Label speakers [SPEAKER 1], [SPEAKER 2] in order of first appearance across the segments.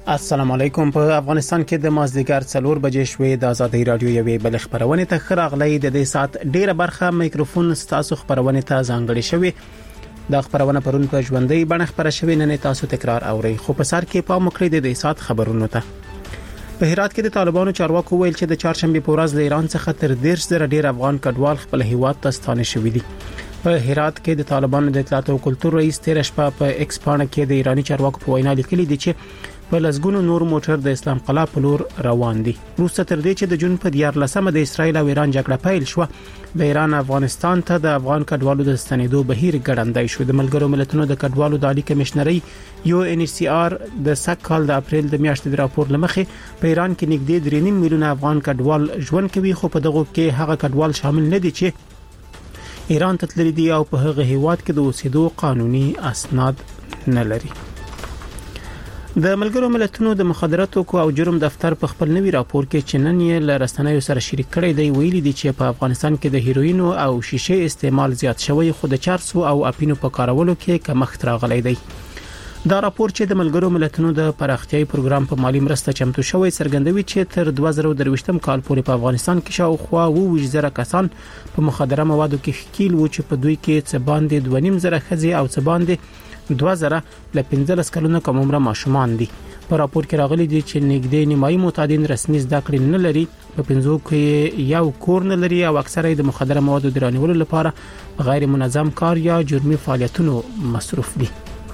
[SPEAKER 1] السلام علیکم. په افغانستان کې د مازدیګر 4 بجې شوې د ازادي رادیو یوې بل خبرونه ته خراغلې د دې سات ډیره برخه میکروفون تاسو خبرونه ته ځانګړې شوې. د خبرونه پرون په ژوندۍ بڼه خبره شوې نه تاسو تکرار اورئ خو په سر کې پام وکړئ د دې سات خبرونه ته. په هرات کې د طالبانو چارواکو ویل چې د چهارشنبه په ورځ له ایران څخه تر 10,000 ډیر افغان کډوال خپل هیواد ته ستانه شوي دي. په هرات کې د طالبانو د اطلاعات او کلتور رئیس تیر شپه په ایکس پاڼه کې د ایرانی چارواکو په وینا لیکلي دي چې په لسګونو نور موټر د اسلام قلعه په لور روان دي. روسته تر دې چې د جون په 14مه د اسرایل او ایران جګړه پیل شو، د ایران افغانستان ته د افغان کډوالو د ستنېدو بهیر ګړندای شو. د ملګرو ملتونو د کډوالو د عالی کمشنري UNHCR د سکهال د اپریل د میاشتې د راپور لمخې په ایران کې نږدې 3.5 میلیونه افغان کډوال ژوند کوي، خو په دغه کې هغه کډوال شامل نه دي چې ایران ته تللي دي او په هغه هیواد کې د اوسېدو قانوني اسناد نه لري. د ملګرو ملتونو د مخدراتو او جرم دفتر په خپل نوي راپور کې چې نن یې له رسنیو سره شریک کړی دی ویلي دي چې په افغانستان کې د هیروین او شیشه استعمال زیات شوی، خو د چارسو او اپینو په کارولو کې کمښت راغلی دی. دا راپور چې د ملګرو ملتونو د پراختیايي پروګرام په مالی مرسته چمتو شوی څرګندوي چې تر 2023 کال پورې په افغانستان کې شاوخوا 20,000 کسان په مخدره موادو کې ښکیل وو چې په دوی کې څه باندې 2.5 خزي او څه باندې 2000 ل 15 کلونو کم عمره ماشومان دي. په راپور کې راغلي دي چې نږدې نیمایي معتادین رسمي زده کړې نه لري، په 50 کې یو کور نه لري او اکثره د مخدره موادو د رانیولو لپاره غیر منظم کار یا جرمي فعالیتونو مصروف دي.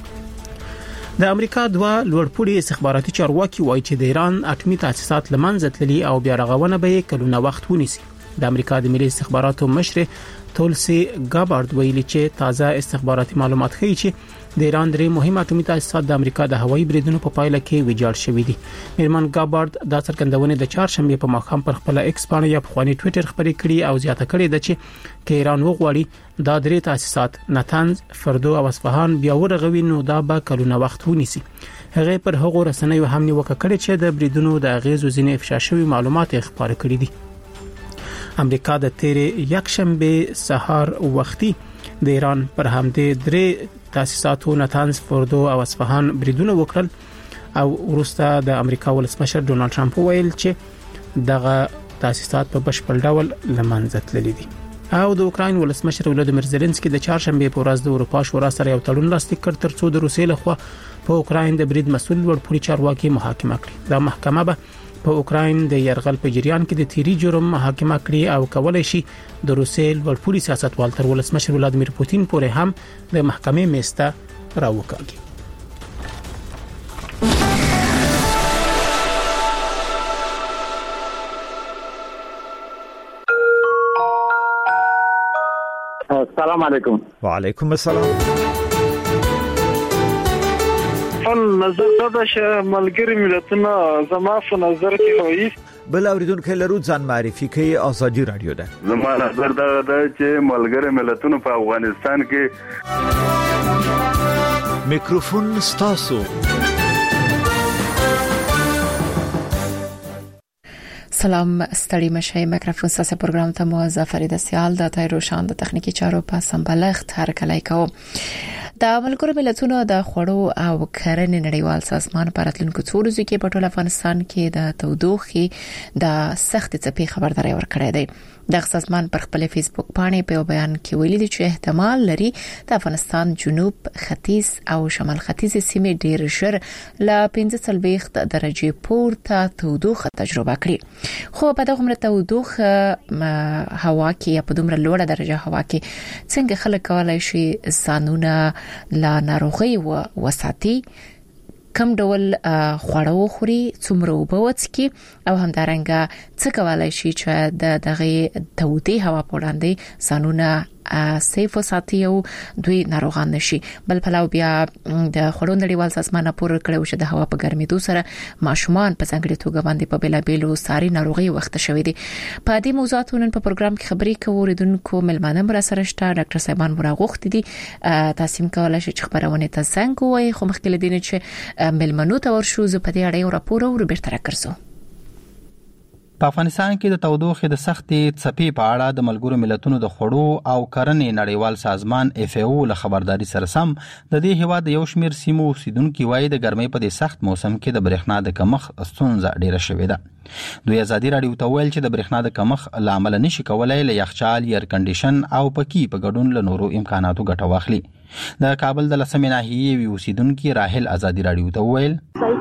[SPEAKER 1] د امریکا دوه لوړپوړي استخباراتي چارواکي وایي چې د ایران اټومي تاسیسات لمنځه تللي او بیا رغونه به کلونه وخت ونیسي. د امریکا د ملي استخباراتو مشر تولسی ګابارد ویلي چې تازه استخباراتي معلومات ښيي چې د ایران درې مهمه اټومي تاسیسات د امریکا د هوایي بریدونو په پایله کې ویجاړ شوي دي. میرمن ګابارد دا څرګندونه د چهارشنبه په ماښام پر خپل ایکس باندې یا په خواني ټوئیټر خبرې کړې او زیاته کړې ده چې ایران وغواړي دا درې تاسیسات نتنز، فردو او اصفهان بیا ورغوي نو دا به کلونه وخت ونیسي. هغه پر هغو رسنیو هم نیوکه کړې چې د بریدونو د اغیزو ځینې افشا شوی معلومات خبرې کړې دي. امریکا د تیرې یکشنبه سهار وختي د ایران پر همدې درې تاسیساتو نتنز، فردو او اصفهان بریدونه وکړل او وروسته د امریکا ولسمشر ډونالد ټرمپ ویل چې دغه تاسیسات په بشپړ ډول لمنځه تللي دي. او د اوکراین ولسمشر ولادیمیر زيلنسکي د چهارشنبه په ورځ د اروپا شورا سره یو تړون لاسلیک کړ ترڅو د روسیې لخوا په اوکراین د برید مسول لوړپوړي چارواکي محاکمه کړي. دا محکمه به په اوکراین د يرغل په جریان کې د تیری جرم محاکمه کړي او کولای شي د روسیې لوړپوړي سیاستوال تر ولسمشر ولادیمیر پوتین پورې هم د محکمې میسته راوکاږي.
[SPEAKER 2] السلام علیکم.
[SPEAKER 3] وعلیکم السلام.
[SPEAKER 4] نظر دا چې ملګری ملتونه زما په نظر کې وایي
[SPEAKER 3] بل اوریدونکو لرو ځان معرفي کوي ازادي رادیو ده.
[SPEAKER 5] زما نظر دا چې ملګری ملتونه په افغانستان کې
[SPEAKER 3] میکروفون ستاسو.
[SPEAKER 6] سلام ستړي مشه میکروفون ساسه پروګرام ته مو فرید سیال د تای روشان د تخنیکی چارو په سمبلغت هر کله کو د ملګرو ملتونو د خوړو او کرنې نړیوال سازمان په راتلونکو څو ورځو کې په ټول افغانستان کې د تودوخې د سخت څپې خبرداري ورکړې ده. د سازمان پر خپل فیسبوک باندې په بیان کې ویلي دي چې احتمال لري د افغانستان جنوب، ختیځ او شمال ختیځ سیمې ډېر ژر ل 45 درجه پورته تودوخه تجربه کړي. خو په دغه تودوخه هوا کې یا په دومره لوړه درجه هوا کې څنګه خلک کولای شي ځانونه لا ناروغي وساتي، کم ډول خواړه خوري، څومره اوبه وڅکي او همدارنګه څه کولای شي چې د دغه تودې هوا په وړاندې ځانونه سیف وساتي او دوی ناروغان نشي. بل پلاو بیا د خړو نړیوال سازمان پور کړو چې د هوا په ګرمېدو سره ماشومان په څنګه توګه باندې په بلابلو ساري ناروغي وخت شوې دي. په دې موضوعاتو نن په پروګرام کې خبرې کوو. ریدونکو ملمانه مر سره شته ډاکټر صاحبان وراغوخت دي تاسو کولای شئ چې خبرونه ته څنګه وای خو مخکې لدین چې ملمنو ته ورشو ز په دې اړه یو راپور او بیرته راکړسو.
[SPEAKER 7] په افغانستان کې د تودوخې د سختې څپې په اړه د ملګرو ملتونو د خوړو او کرنې نړیوال سازمان FAO له خبرداري سره سم د دې هیواد یو شمېر سیمو اوسیدونکو وايي د ګرمۍ په دې سخت موسم کې د برېښنا د کمښت ستونزه ډېره شوې ده. دوی ازادي راډیو ته ویل چې د برېښنا د کمښت له امله نشي کولای له یخچال، ایر کنډیشن او پکې په ګډون له نورو امکاناتو ګټه واخلي. د کابل د لسمې ناحیې اوسیدونکو راحل ازادي راډیو ته ویل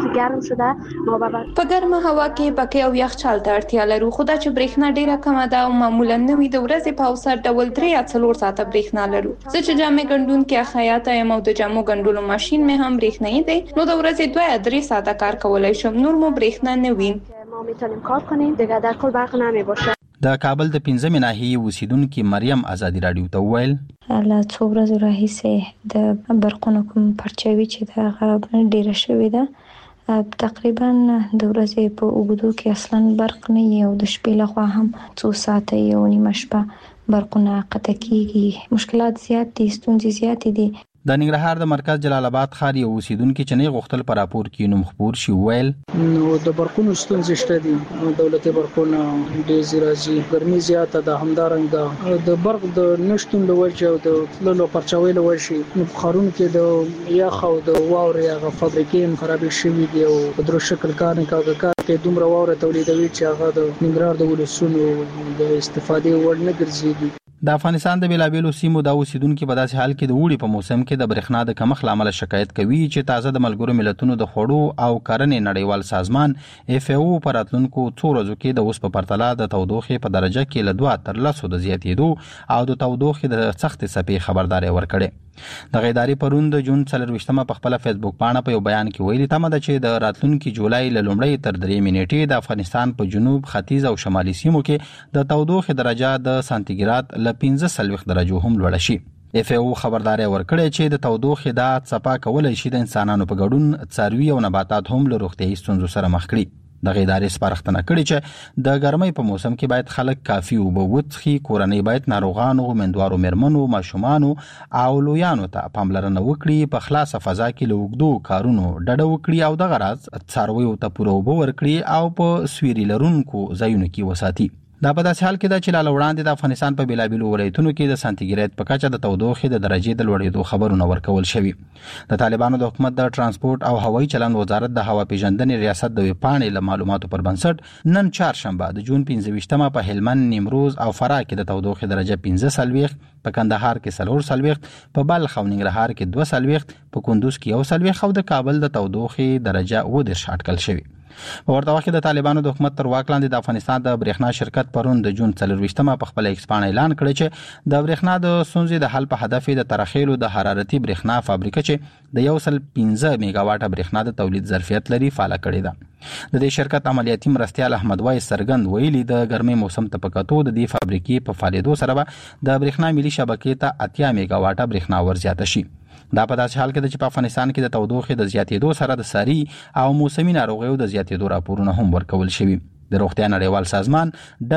[SPEAKER 8] په ګرمه هوا کې پکې او یخچال ته اړتیا لرو، خو دا چې برېښنا ډیره کمه ده او معمولا نوې د ورځې په اوسط ډول 3 یا 4 ساعته برېښنا لرو. زه چې جامې ګنډونکې خیاطه یم او د جامو ګنډلو ماشين مې هم برېښنايي دی، نو د ورځې 2 یا 3 ساعته کار کولای شم، نور مو برېښنا نه وي.
[SPEAKER 9] ما میتونیم کار کنیم دیگه در کل برق نمیباشه.
[SPEAKER 7] د کابل د 15 ناحیې اوسیدونکو مریم ازادي راډیو ته ویل
[SPEAKER 10] له څو ورځې راهیسې د برقونو کوم پرچاوي چې دا ډیره شوې ده، تقریبا د ورځې په اوږدو کې اصلا برق نه وي او د شپې لخوا هم 2 ساعته یو نیمه شپه برقونه قطع کیږي. مشکلات زیات دي، ستونزې زیات دي.
[SPEAKER 7] د ننګرهار د مرکز جلال آباد ښار یو اوسیدونکو چې نه غوښتل پر راپور کې نوم خبر شي ویل
[SPEAKER 11] نو د برقونو ستونزې شته دي، دولتي برقونه ډېر راځي، ګرمي زیاته ده، همدارنګه د برق د نشټون له وجه او د تللو پرچاوي له وجه نو په ښارونو کې د یخ او د واورې هغه فابریکې هم خرابې شوي دي او په درو شکل کار نه کوي، دومره واوره تولیدوي چې هغه د ننګرهار د ولسونو د استفادې وړ نه ګرځي.
[SPEAKER 7] د افغانستان د بیلابیلو سیمو د اوسیدونکو په داسې حال کې د وړي په موسم کې د برېښنا د کمښت لامل شکایت کوي چې تازه د ملګرو ملتونو د خوړو او کرنې نړیوال سازمان FAO په راتلونکو 2 ورځو کې د اوس په پرتله د تودوخې په درجه کې له 2 تر 10 د زیاتېدو او د تودوخې د سخت څپې خبرداري ورکړي. د غیداری پرون د جون 24مه په خپل فیسبوک باندې په یو بیان کې ویلي تمه ده چې د راتلونکي جولای له لومړۍ تر 3 نیټې د افغانستان په جنوب، ختیځ او شمالي سیمو کې د تودوخې درجه د سانتیګراد له 15 درجو هم لوړ شي. FAO خبرداري ورکړې چې د تودوخې دا څپه کولای شي د انسانانو په ګډون څاروي او نباتات هم له روغتیايي ستونزو سره مخ کړي. د غیداري سپارښتنه کړې چې د ګرمۍ په موسم کې باید خلک کافي اوبه وڅښي، کورنۍ باید ناروغانو، مندوارو مېرمنو، ماشومانو او لویانو ته پاملرنه وکړي، په خلاصه فضا کې له اوږدو کارونو ډډه وکړي او دغه راز څارویو ته پوره اوبه ورکړي او په سویري لرونکو ځایونو کې وساتي. دا په داسې حال کې ده چې لاله وړاندې د افغانستان په بیلابیلو ولایتونو کې د سانتیګریډ په کچه د تودوخې د درجې د لوړېدو خبرونه ورکول شوي. د طالبانو د حکومت د ترانسپورت او هوایي چلند وزارت د هوا پیژندنې ریاست د ویبپاڼې له معلوماتو پر بنسټ نن چهارشنبه د جون 15مه په هلمند، نیمروز او فراه کې د تودوخې درجه 15، په کندهار کې 40، په بلخ او ننګرهار کې 2، په کندوز کې 1 او د کابل د تودوخې درجه 10 اټکل شوی. په ورته وخت کې د طالبانو د حکومت تر واک لاندې د افغانستان د برېښنا شرکت پرون د جون 24مه په خپل ایکس باندې اعلان کړی چې د برېښنا د ستونزې د حل په هدف د ترخیلو د حرارتي برېښنا فابریکه چې د 115 میگاواټه برېښنا د تولید ظرفیت لري فعال کړې ده. د دې شرکت عملیاتي مرستیال احمد وای سرګند ویلي د ګرمۍ موسم ته پکاتو د دې فابریکې په فعالیدو سره د برېښنا ملي شبکې ته 80 میگاواټه برېښنا ورزیاته شي. دا په داسې حال کې ده چې په افغانستان کې د تودوخې د زیاتېدو سره د ساري او موسمي ناروغیو د زیاتېدو راپورونه هم ورکول شوي. د روغتیا نړیوال سازمان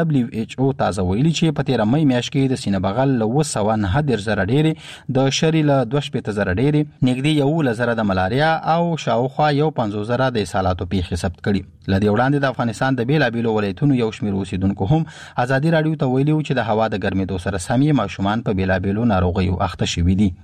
[SPEAKER 7] WHO تازه ویلي چې په 13 مې میاشت کې د سینه بغل له 209 زره ډېرې، د شری له 2 زره ډېرې، نږدې 1 زره د ملاریا او شاوخوا 50 زره د اسهالاتو پیښې ثبت کړي. لدې وړاندې د افغانستان د بیلابیلو ولایتونو یو شمېر اوسیدونکو هم ازادي راډیو ته ویلي چې د هوا د ګرمېدو سره سمې ماشومان په بیلابیلو ناروغیو اخته شوي دي.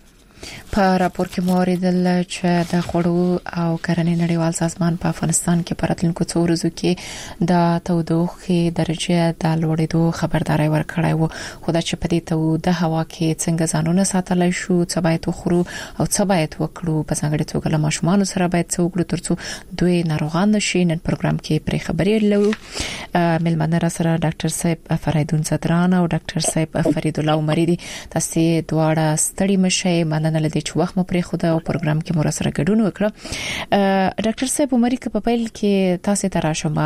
[SPEAKER 6] په راپور کې موریدل چې د خوړو او کرنې نړیوال سازمان په افغانستان کې په راتلونکو 2 ورځو کې د تودوخې درجه د لوړېدو خبرداري ورکړی و، خو دا چې په دې توده هوا کې څنګه ځانونه ساتلای شو، څه باید وخورو او څه باید وکړو، په ځانګړي توګه له ماشومانو سره باید څه وکړو ترڅو دوی ناروغان نشي. نن پروګرام کې پرې خبرې لرو. ملمنه را سره ډاکټر صاحب فریدون صدران او ډاکټر صاحب فرید الله عمری دي. تاسو دواړه ستړي مشئ، مننه لدې چې وخت مو پرې خو دا پروګرام کې مو سره ګډون وکړه. ډاکټر صاحب عمری په پیل کې تاسو ته راشم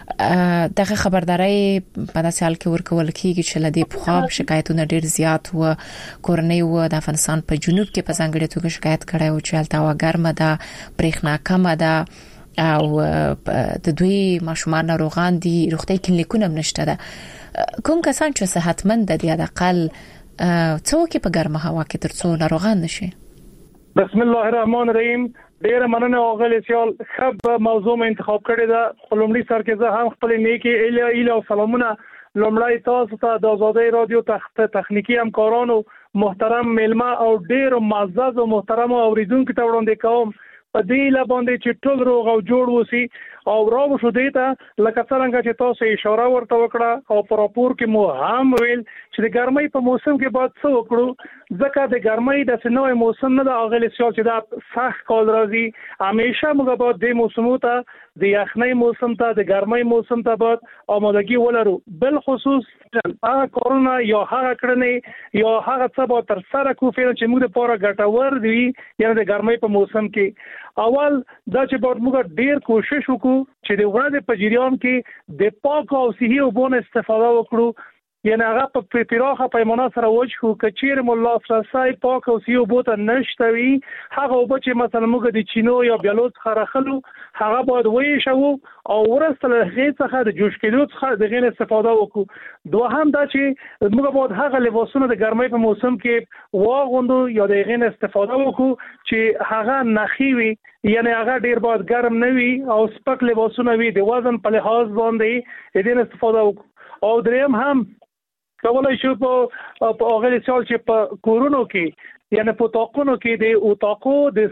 [SPEAKER 6] دغه خبرداري په داسې حال کې ورکول کیږي چې لدې په خام شکایتونه ډېر زیات و، کورنۍ و د افغانستان په جنوب کې په ځانګړي توګه شکایت کړی و چې هلته هوا ګرمه ده، برېښنا کمه ده او د دوی ماشومان ناروغان دي، روغتي کلینیکونه نشته ده. کوم کسان چې صحتمند دي د اقل څوک په ګرمه هوا کې ترڅو ناروغان نشي؟
[SPEAKER 4] بسم الله الرحمن الرحیم. ډیر مننه اغلی سیال خب موضوع ما انتخاب کړی دا. خپلمړي سر کې زه هم خپل نیکی اله او سلامونه لومړی تاسو ته د آزادۍ رادیو تخنیکی همکارانو محترم ملما او ډیر معزز او محترم اوریدونکو ته وړاندې کوم په دې لباندې چې ټول روغ او جوړ وسی او راو شو دیتا لکه څنګه چې تاسو اشاره ورته وکړه او پر راپور کې مو هم ویل چې د ګرمۍ په موسم کې باید څه وکړو ځکه د ګرمۍ د سنوي موسم نه د اغلی سیال چې دا سخت کال راځي همیشه موږ باید د موسمو ته د یخنۍ موسم ته د ګرمۍ موسم ته باید آمادګي ولرو بل خصوص هغه کرونا یا هغه کړنې یا هغه څه به تر سره کو چې موږ لپاره ګټور دي یعنی د ګرمۍ په موسم کې اول دا چې باید موږ ډیر کوشش وکړو چې د ورځې په جریان کې د پاک او صحي اوبو استفاده وکړو یعنی هغه په پراخه پیمانه سره وجهو کچیر مولا فرصای پاک او صحي اوبو ته نشته وي هغه اوبه چې مثلا موږ د چینو یا بیالوت خرخلو هغه باید وې شو او ورسته له څخه د جوش کېدو څخه د غیر استفاده وکړو دوهم دا چې موږ باید هغه لباسونه د ګرمۍ په موسم کې واغوندو یا د غیر استفاده وکړو چې هغه نخي وي یعنی هغه ډیر باید ګرم نه وي او سپک لباسونه وي د وزن په لحاظ باندې دې استفاده وکړو او دریم هم کولای شو په اغلی سال چې په کورونو کې یعنی په تاقونو کې د اوتاقو د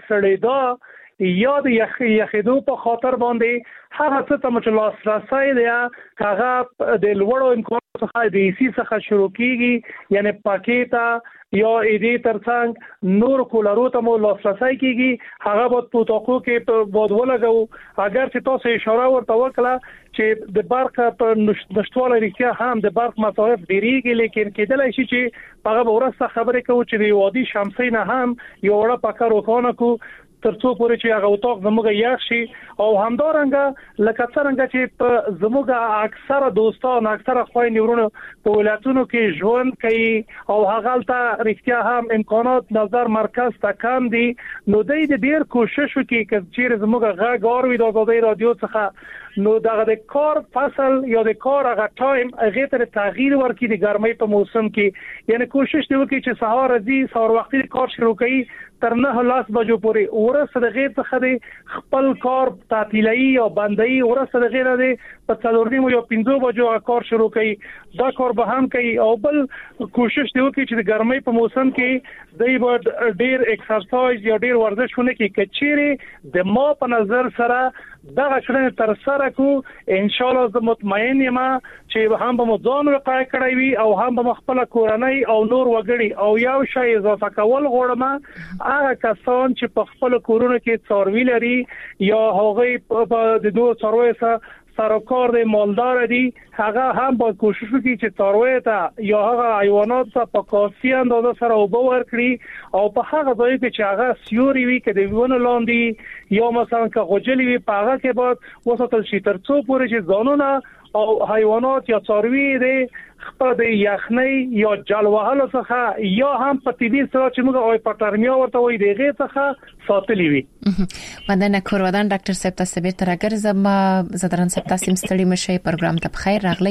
[SPEAKER 4] سړېدا یا د یخېدو په خاطر باندې هغه څه ته چې لاسرسی دی هغه د لوړو امکاناتو څخه د ایسی څخه شروع کیږي یعنی پاکیتا یا ایدې ترڅنګ نور کولرو ته مو لاسرسی کیږي هغه په اوتاقو کې په باد ولګو اگر چې تاسو اشاره ورته وکړه چې د برق په نشټواله لري هم د برق مصارف ډیریږي لیکن کېدلای شي چې هغه ورسته خبرې کوي چې د وادي شمسي نه هم یو وړه پکا روخانه کو ترڅو پورې چې هغه اوتاق زموږ یخ شي او همدارنګه لکه څنګه چې په زموږ اکثره دوستان اکثره خويندې ورونو په ولایتونو کې ژوند کوي او هغه ته رښتیا هم امکانات نظر مرکز ته کم دي نو د ډیر کوشش وکړي چې زموږ غږ اوروي د آزادۍ رادیو څخه نو دغه د کار فصل یا د کار هغه ټایم هغه ته تغییر ورکړي د ګرمۍ په موسم کې یعنی کوشش دی وکړي چې سهار ځي سهار وختي کار شروع کړي تر 9 بجو پورې ورسره د غیر څخه خپل کار تعطیلي او بندي ورسره د غیر د په 4 یا 5 بجو کار شروع کړي دا کار به هم کوي او بل کوشش دی وکړي چې د ګرمۍ په موسم کې دی به ډیر ایکسرسایز یا ډیر ورزش ونه کوي کچېره د ما په نظر سره دا کړنه تر سره کو ان شاء الله زه مطمئن یم چې هم به ځان وقایع کړی وي او هم به خپل کورنۍ او نور وګړي او یو شی اضافه کول غواړم هغه کسان چې په خپل کورونو کې څاروي لري یا هغه په د دوه څاروي سرکار دی مالدار دی هغه هم باید کوشش وکړي چې څاروي ته یا هغه حیوانات ته په کافي اندازه سره اوبه ورکړي او په هغه ځای کې چې هغه سیوري وي کې د ونه لاندې یا مثلا که غوجلي وي په هغه کې باید وساتل شي ترڅو پورې چې ځانونه او حیوانات یا څاروي دی خپل د یخنۍ یا جلوهلو څخه یا هم په طبي سره چې موږ هایپرترمیا ورته وایي دغه څخه ساتلی وي
[SPEAKER 6] مدنه کورودان ډاکټر صاحب تاسو به ترګر زما زدران صاحب تاسو مستړي مشي پروګرام ته بخیر راغلی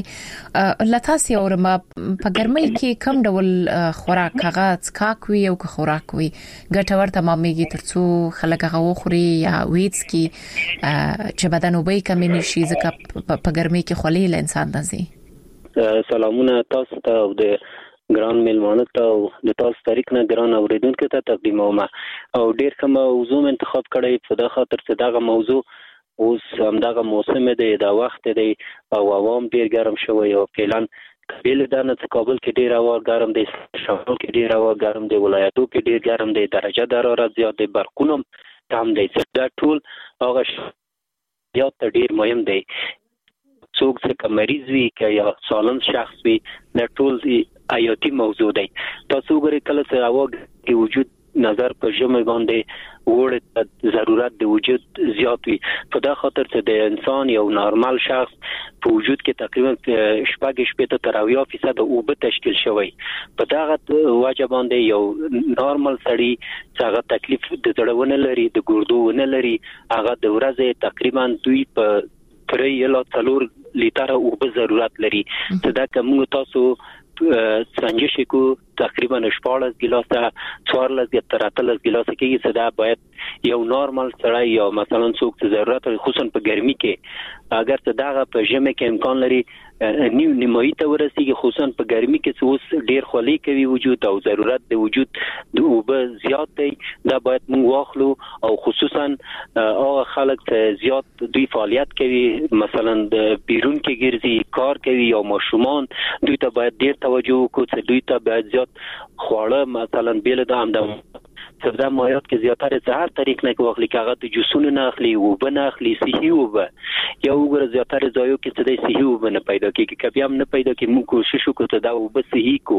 [SPEAKER 6] لتاسي او ما په ګرمۍ کې کم ډول خوراک هغه څکاک وي او خوراک وي ګټور تمامېږي ترڅو خلک هغه خوري یا ویټس کې چې بدن وبې کم نشي ځکه په ګرمۍ کې خولې له انسان دزي
[SPEAKER 12] سلامونه تاسو ته او د ګران ملمانه ته او د تاسو تاریخ نه ګران اوریدونکو ته تقدیموم او ډیر کوم موضوع انتخاب کړی په دغه خاطر چې دغه موضوع اوس همدغه موسم دی دا وخت دی او عوام ډیر ګرم شوی او فعلا کابل د نه کابل کې ډیر هوا ګرم دی شمال کې ډیر هوا ګرم دی ولایتو کې ډیر ګرم دی درجه د حرارت زیات دی برقونم کم دی دا ټول هغه یا ډیر مهم دی څوک چې مریض وي یا سالم شخص وي د ټول حیاتي موضوع دی تاسو ګورئ کله چې هوا کې وجود نظر په ژمه باندې وړ ضرورت د وجود زیات وي په دا خاطر چې د انسان یو نارمل شخص په وجود کې تقریبا شپږ تر 80% اوبه تشکیل شوی په دا وجه باندې یو نارمل سړی چې هغه تکلیف د زړونه لري د ګردو نه لري هغه د ورځې تقریبا 2 په 3 یا 4 لیټر اوبه ضرورت لري دا کوم تاسو سنجش کو تقریبا 14 ګلاس 14 تر 13 ګلاس کې صدا باید یو نورمال سړی یا مثلا څوک ته ضرورت خصوصا په ګرمي کې اگر ته داغه په ژمي کې امکان لري نیمایي ته ورسیږي خصوصا په ګرمي کې اوس ډیر خولي کوي وجود او ضرورت د وجود د اوبه زیات دی دا باید موږ واخلو او خصوصا هغه خلک ته زیات دوی فعالیت کوي مثلا د بیرون کې ګرځي کار کوي یا ماشومان دوی ته باید ډیر توجه وکړي دوی ته باید زیات خواړه مثلا بیل د همدم سبزه مایات کې زیاتره څه هر طریق نه کوخلي کاغه ته جوسونه نه اخلي او بنه اخلي صحي وبه یا وګوره زیاتره ځایو کې څه د صحي وبه نه پیدا کیږي کبي هم نه پیدا کی موږ کوشش وکړو ته دا وبه صحي کو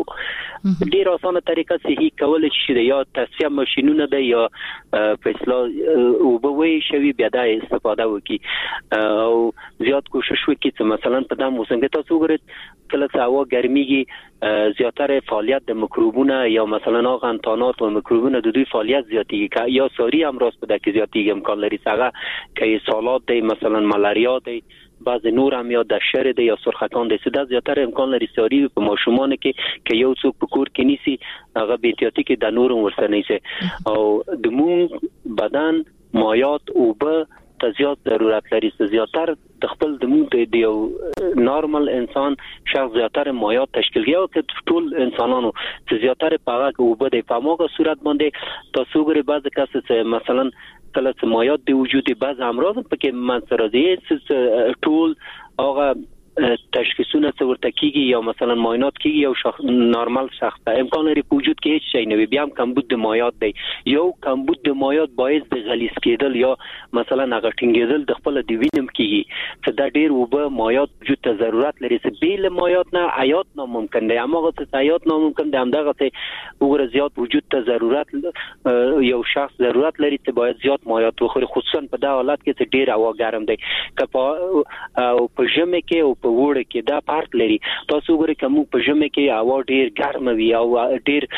[SPEAKER 12] ډیر اسانه طریقه صحي کول شي یا تصفیه ماشينونه ده یا فیصله وبه وي شوی بیا د استفاده وکي او زیات کوشش وکړي چې مثلا په دغه موسم کې تاسو وګورئ کله چې هوا ګرميږي زیاتره فعالیت د میکروبونه یا مثلا غنتانات او میکروبونه د دوی فعالیت زیاتیږي یا ساری هم راست په دغه زیاتیږي امکان لري څنګه کې سالات دی مثلا ملاریا دی بعض نور هم یا د شر دی یا سرخکان دی سده زیاتره امکان لري ساری په ماشومان کې یو څوک په کور کې نیسی هغه به احتیاطي کې د نور ورسره نیسي او د مون بدن مایات او به تزیات ضرورت لري زیاتر د خپل د مون د یو نورمال انسان شخص زیاتره مایات تشکیل کوي او ټول انسانانو زیاتره په هغه او به د فهموغه صورت باندې تاسو ګورئ بعض کس مثلا کله چې مایات د وجود بعض امراض پکې منځ راځي ټول هغه تشخیصونه ورته کیږي یا مثلا معاینات کیږي یو شخص نورمال شخص ته امکان لري په وجود کې هیڅ شی نه وي بیا هم کمبود د مایات دی یو کمبود د مایات باعث د غلیظ کېدل یا مثلا هغه ټینګېدل د خپل د وینم کیږي چې دا ډیر وبه مایات وجود ته ضرورت لري چې بیل مایات نه حیات ناممکن دی هغه څه حیات ناممکن دی همدغه څه وګوره زیات وجود ته ضرورت یو شخص ضرورت لري چې باید زیات مایات وخوري خصوصا په دا حالت کې چې ډیر هوا ګرم دی که او په ژمي کې او په وړ کې دا فرق لري تاسو وګورئ کوم په ژمي کې هوا ډیر ګرم وي او ډیر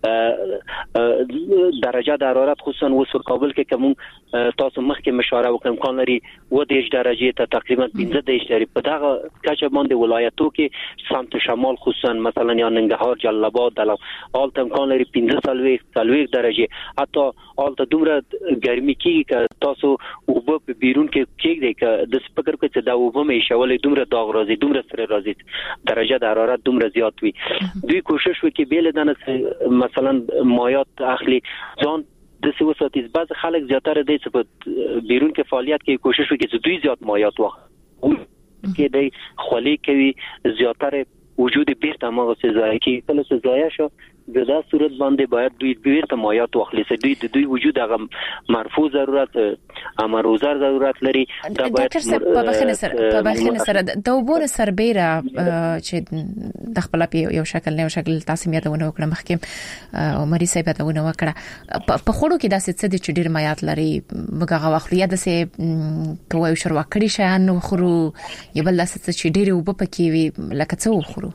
[SPEAKER 12] درجه د حرارت خصوصا اوس په کابل کې کوم تاسو مخکې مشوره وکړم امکان لري و د درجه ته تقریبا 15 درجه په دغه کچه باندې ولایتو کې سمت شمال خصوصا مثلا یا ننګرهار جلال آباد حالت امکان لري 15 درجه حتی حالت دومره ګرمي کیږي چې تاسو وب په بیرون کې کېږي چې د سپکر کې چې دا وب مې شولې دومره داغ راځي دومره سره راځي درجه د حرارت دومره زیات وي دوی کوشش وکړي بیل دنه مثلا مایات اخلي ځان د سوساتیز بعض خلک زیاتره د بیرون کې فعالیت کوي کوشش وکړي چې دوی زیات مایات واخلي کې د خولي کوي زیاتره وجود بیرته ماغه څه ځای کې کله څه ځای شو د دا صورت باندې باید دوی بیرته مایات واخلي چې دوی وجود هغه مرفوع ضرورت امروزار ضرورت لري دا باید
[SPEAKER 6] په بخښنه سره د وبور سربېره چې د خپل یو شکل نه شکل تاسو یادونه وکړه مخکې عمري صاحب یادونه وکړه په خورو کې داسې څه د ډیر مایات لري مګه واخلي یا داسې کوی شروع کړی شي نو خورو یبل داسې چې ډیر وب پکې وي لکه څه وخورو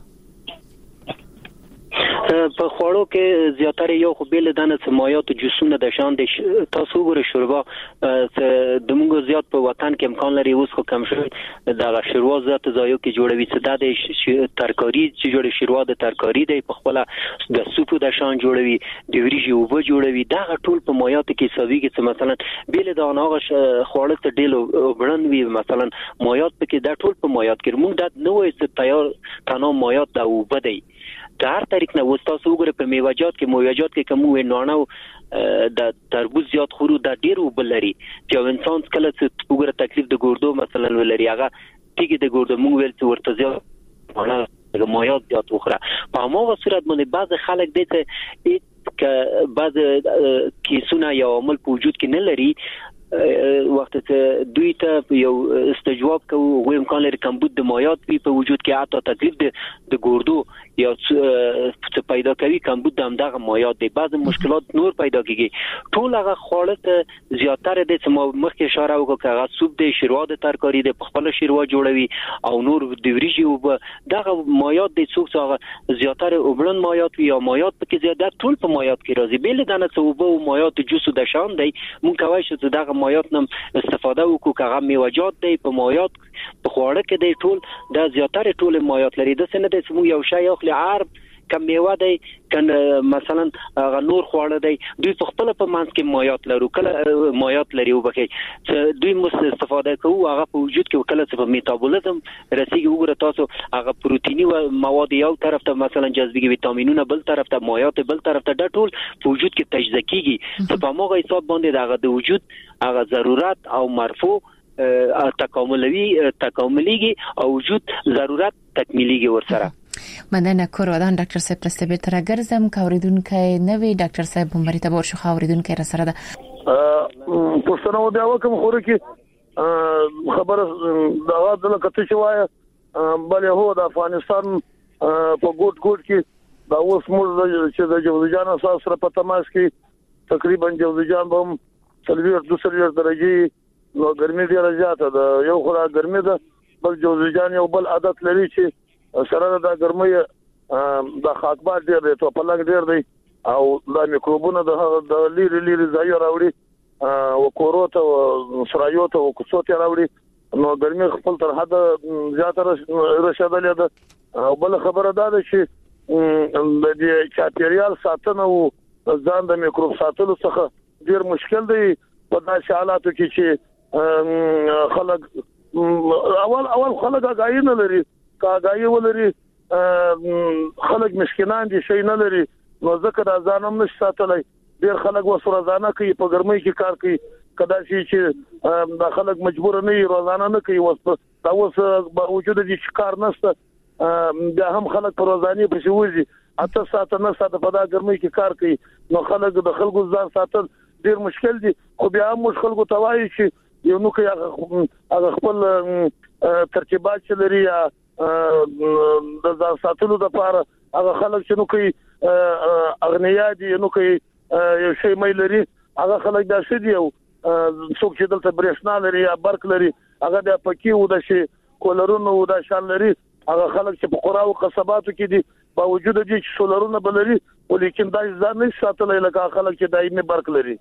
[SPEAKER 12] په خوړو کې زیاتره یو خو بیل دانه سمایات او جوسونه د شان د تاسو ګورئ شوربا د موږ زیات په وطن کې امکان لري اوس خو کم شوی د شوربا ذات ځایو کې جوړوي چې د ترکاری چې جوړي شوربا د ترکاری د په خپل د سوپ د شان جوړوي د وریجو وبو جوړوي دا ټول په مایات کې سويږي چې مثلا بیل دانه خوړل ته ډیلو وبړن وي مثلا مایات کې دا ټول په مایات کې موږ د نوې څه تیار تنو مایات دا وبدي د هر طریق نه وستاسو وګوره په میوه‌جات کې کوم وینونه د تربوز زیات خورو د ډیرو بلري چې انسان کله چې وګوره تکلیف د ګردو مثلا ولري هغه تیګي د ګردو موږ ول چې ورته زیات مایات زیات وخوره په هغه صورت باندې بعض خلک دي چې بعض کیسونه یا عمل په وجود کې نه لري وخت ته دوی ته یو استجواب کوي او امکان لري کمبود د مایات په وجود کې حتی تکلیف د ګردو یا څه پیدا کوي کمبود د همدغه مایات دی. بعض مشکلات نور پیدا کیږي. ټول هغه خواړه ته زیاتره د چې ما مخکې اشاره وکړه چې هغه سوپ دی، شوروا د ترکاری دی، په خپل شوروا جوړوي او نور د وریجې او دغه مایات د څوک څنګه زیاتره وبلن مایات یا مایات په زیادت ټول په مایات کې راځي. بل دنه څه او مایات جوس د شان دی مونږ کوي چې دغه مایات نم استفاده وکړو. هغه میوه‌جات دی په مایات په خوړه کې دی ټول د زیاتره ټول مایات لري. د سنت سمو یو شی اخلي عرب کم میوه دی کنه مثلا نور خواړه دی دوی په خپل په مانس کې مایات لرو کله مایات لري وبخي چې دوی مست استفاده کوو هغه په وجود کې کله چې په میتابولیزم رسیږي وګوره تاسو هغه پروتینی او مواد یو طرف ته مثلا جذبي ویټامینونه بل طرف ته مایات بل طرف ته د ټول په وجود کې تجزیه کیږي چې په موږ حساب باندې دغه د وجود هغه ضرورت او مرفوع تکاملیږي او وجود ضرورت تکمیلیږي ورسره.
[SPEAKER 6] مننه کورودان ډاکټر صاحب پرستبه تر ګرځم کوریدونکې نوې ډاکټر صاحب عمر ته ورشو خوریدونکې را سره ده
[SPEAKER 13] پښتنو د اوکم خور کې خبره دا د کته شوای بلې هو د افغانستان په ګوټ کې دا اوس موږ چې د جوزجان سره په تماس کې تقریبا جوزجان هم 32 درجه نو ګرمي ډیره زیاته ده. یو خورا ګرمي ده بل جوزجان یو بل عادت لري چې سره دا ګرمي د خاکبار ډیر دی ته پلنګ ډیر دی او د میکروبونو د لیری ځای راوړي او کوروته او سرایوته او کوڅوته راوړي نو ګرمي خپل تر حد زیاته رسیدلې ده. او بل خبره ده چې د دې چاپیریال ساتنه او ځان د میکروب ساتلو څخه ډیر مشکل دی په داسې حالاتو کې چې خلک اول خلک غاړي نه لري کاغای ولري خلک مسکینان دي شي نه لري نو ځکه دا ځانم نشي ساتلای. ډیر خلک وسره ځانه کوي په ګرمۍ کې کار کوي کدا چې دا خلک مجبور نه وي روزانه نه کوي دا اوس باوجود دي چې کار نشته دا هم خلک په روزانه په شوزي اته ساعت نه ساعت په دا ګرمۍ کې کار کوي نو خلک د خلکو ځان ساتل ډیر مشکل دي. خو بیا هم مشکل کو توای چې یو نو کې هغه خپل ترتیبات چې لري د ځان ساتلو لپاره هغه خلک چې نو کوي اغنیا دي نو کوي یو شی مې لري هغه خلک دا شې دی او څوک چې دلته برېښنا لري یا برق لري هغه د پکی و د شي کولرونو و د شان لري هغه خلک چې په قرا او قصباتو کې دي باوجود دي چې سولرونه بلري ولیکن دا ځان نه ساتلای لکه خلک چې دایمي برق لري.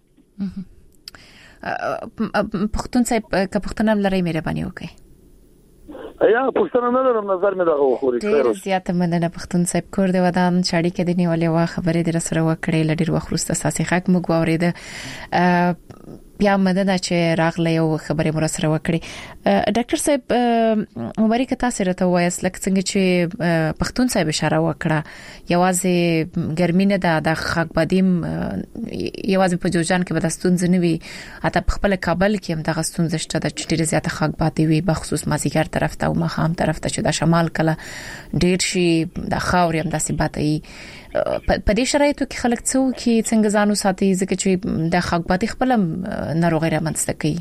[SPEAKER 6] پښتون صاحب که پښتنه لري مهرباني وکړئ.
[SPEAKER 13] یا پښتنه نه لرم نظر مې دغه وخوري.
[SPEAKER 6] ډیر زیاته مننه پښتون صاحب کور دی ودان شاړي کې دی نیولې وا خبرې در سره وکړې لډیر وخت اساسي حق مګ وورید بیا مدنه چې راغله یو خبرې مر سره وکړي. ډاکټر صاحب عمر کې تاسو راته وایس لکه څنګه چې پښتون صاحب اشاره وکړه یوازې ګرمي نه ده د خاک بادیم یوازې په جوجان کې بدستون ځنوي اته په خپل کابل کې هم د غستون زشته د چټيره زیاته خاک بادي وي بخصوص مازیګر طرف ته او مخام طرف ته چې د شمال کله ډیر شي د خاوري هم داسې باتي په دې شرایطو کې خلک څنګه ځانو ساتي ځکه چې د خاک بادي خپل ناروغي رامنځته کوي.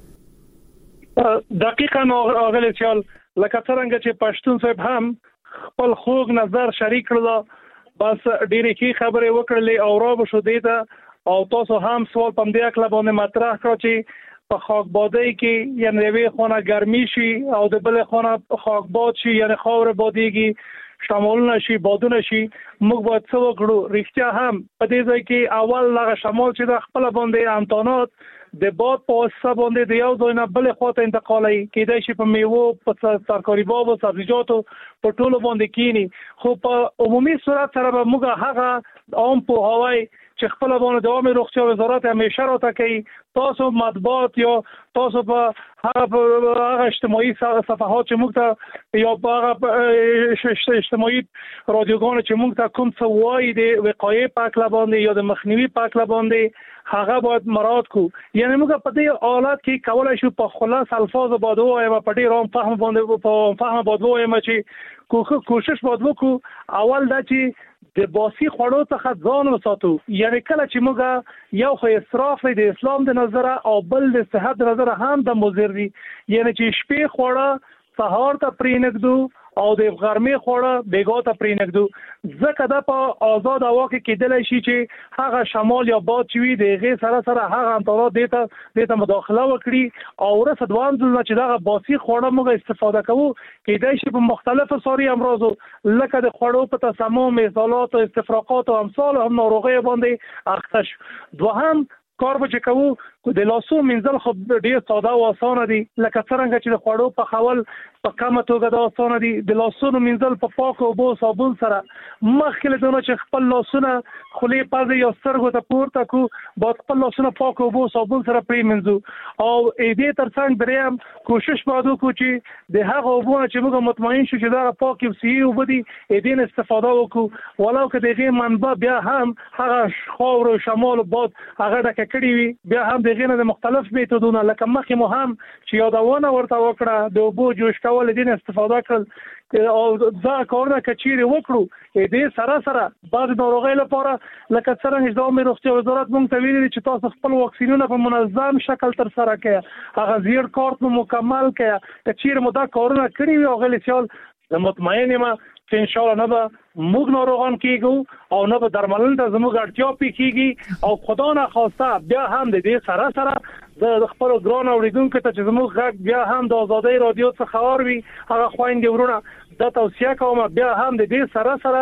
[SPEAKER 4] دقیقاً اغلی سیال لکه څنګه چې پښتون صاحب هم خپل خوږ نظر شریک کړل بس ډېرې کی خبرې وکړلې او را به شو دیته او تاسو هم سوال پم دی اکلا باندې مطرح کړ چې په خاک بادي کې یعنی وی خونه ګرمي شي او د بل خونه خاک باد شي یعنی خاور باديږي شامل نشي بادونه شي موږ باید څه وکړو رښتیا هم په دې ځای کې اول لغه شمال چې د خپل باندې امکانات د باد په واسطه باندې د یو ځای نه بل خواته انتقالي کېدای شي په میوه په ترکاری باب او سبزیجاتو په ټولو باندې کینی خو په عمومي صورت سره به موږ هغه عام په هواي چې خپل باندې د عامه روغتیا وزارت همیشه راته کوي تاسو مطبوعات یا تاسو په هغه اجتماعي صفحات چې موږ ته یا په اجتماعي رادیوګان چې موږ ته کوم څه وایي د وقایع په اړه باندې یا د مخنیوي په اړه باندې هغه باید مراعات کو یعنی موږ په دې حالت کې کولای شو په خلاص الفاظ باندې وایم په ډیر عام فهم باندې په فهم باندې وایم چې کوشش باید وکړو اول دا چې د باسي خوړو څخه ځان وساتو یعنی کله چې موږ یو خو اسراف د اسلام د نظره او بل د صحت د نظره هم د مضر دي یعنی چې شپې خوړه سهار ته پرې نګدو او د غرمې خوړه بیګا ته پرېنګدو ځکه دا په آزاد هوا کې کېدلی شي چې هغه شمال یا باد چې وي د هغې سره هغه انترات دې ته مداخله وکړي او وروسته دوام ځل نه چې دغه باسي خوړه موږ استفاده کوو کېدای شي په مختلفو ساري امراضو لکه د خوړو په تسمم اضالات او استفراقات او امثال هم ناروغۍ باندې اخته شو. دوهم کار به چې کوو د لاسو منځل خو ډیر ساده او اسانه دي لکه څنګه چې د خوړو په خول په کومه توګه دا اسانه دي د لاسونو منځل په پاکو اوبو صابون سره مخکې له دونه چې خپل لاسونه خولې پزې یا سترګو ته پورته کو باید خپل لاسونه پاکو اوبو صابون سره پرېمنځو او دې ترڅنګ دریم کوشش باید وکړو چې د هغه اوبو چې موږ مطمئن شو چې دا پاک او صحیح اوبه دي دې استفاده وکړو ولو که دغه منبع بیا هم هغه خاور او شمال باد هغه ډکه کړی وي بیا هم دغه نه مختلف میتودونه لکه مخکې مو هم چې یادونه ورته وکړه د اوبو جوش کول دین استفاده کړل او دا کارونه کچيري وکړو دې سره بعض ناروغۍ لپاره لکه څنګه چې د عامه روغتیا وزارت مونږ ته ویلي چې تاسو خپل واکسینونه په منظم شکل تر سره کړئ هغه زیر کارت مو مکمل کړئ کچيري مو دا کارونه کړی وي او غلی سیال د مطمئن ما چې ان شاء الله نه به موږ ناروغان کېږو او نه به درملنه ته زموږ اړتیا پېښیږي او خدا نه خواسته بیا هم د دې سره د خپل ګران اوریدونکو ته چې زموږ غږ بیا هم د آزادۍ رادیو څخه خبر وي هغه خويندې ورونه د توصیه کوم بیا هم د دې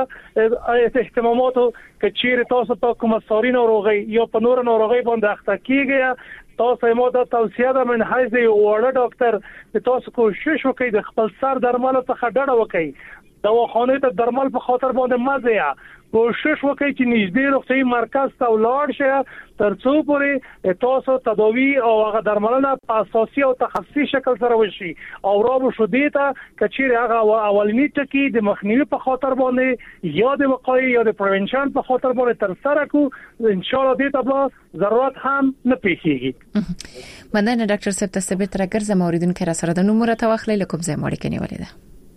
[SPEAKER 4] سره اهتماماتو کچیر تاسو په کومه ساري ناروغي یا په نور ناروغي باندې اخته کیږي تاسو مو د توصیه د من حیث یو وړ ډاکټر تاسو کوشش وکړئ د خپل سر درمل څخه ډډه وکړئ دواخانه ته درمل په خاطر باندې مزه کوشش وکړئ چې نږدې روغتيایي مرکز ته ولاړ شئ ترڅو پورې تاسو تداوی او هغه درملنه په اساسي او تخصصي شکل سره وشي او راو شو دیتا کچیر هغه اولنی ټکی د مخنیوي په خاطر باندې یا د وقایې یا د پریونشن په خاطر باندې تر سره کو ان شاء الله دې ته ضرورت هم نه پیښیږي.
[SPEAKER 6] مننه ډاکټر صاحب تاسو به تر ګرځم اوریدونکو را سره د نومره توخلې لکم زه مړ کني ولیده.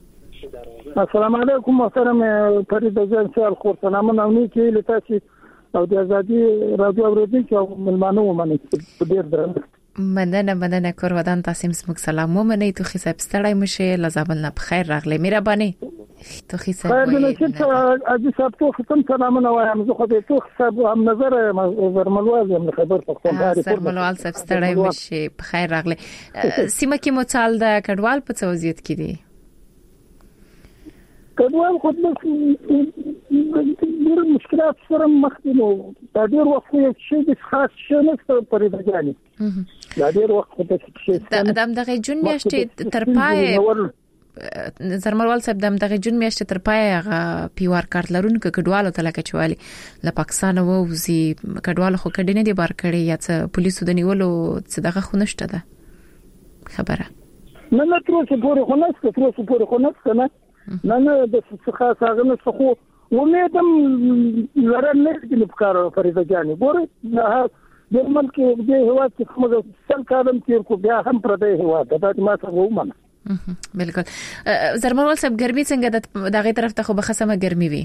[SPEAKER 11] السلام علیکم محترم فرید جان سال خور سلامونه نو کې لتاسي او د ازادي رادیو اوریدونکو او ملمانو ومنه ډیر درنه
[SPEAKER 6] مننه کور ودان تاسو سمک سلام ومنه تو حساب ستړی مشه لزابل نه بخیر راغلی مهرباني تو حساب
[SPEAKER 11] خیر دې چې صاحب تو ختم سلامونه وایم زه خو دې تو حساب هم نظر زرملوال هم خبر پښتون
[SPEAKER 6] زرملوال صاحب ستړی مشه بخیر راغلی سیمه کې مصال د کډوال په توزیت کې دي
[SPEAKER 11] کډوال خو ډېر مشکلات سره مخ دي نو دا ډېر وخت یې چې خاص شنه ستو پرې راځي دا ډېر وخت
[SPEAKER 6] ته دغه جون میاشتې تر پای زرمروال صاحب دغه جون میاشتې تر پای هغه پیوار کارت لرونکو کډوالو ته لکه چوالي له پاکستان ووزي کډوالو خو کډینه دي بار کړي یا څه پولیسو د نیولو څه دغه خونشته ده خبره
[SPEAKER 11] نه تر څه پورې خو نه نه د څخه څنګه څخه ومېدم لرل نه دي په کار فريده جاني ګوره د ملک د هوا چې موږ څنګه کارم تیر کو بیا هم پر دې هوا د ما څنګه ومنه
[SPEAKER 6] بالکل زرمروال صاحب ګرمي څنګه دغه طرف ته خو بخصمه ګرمي وي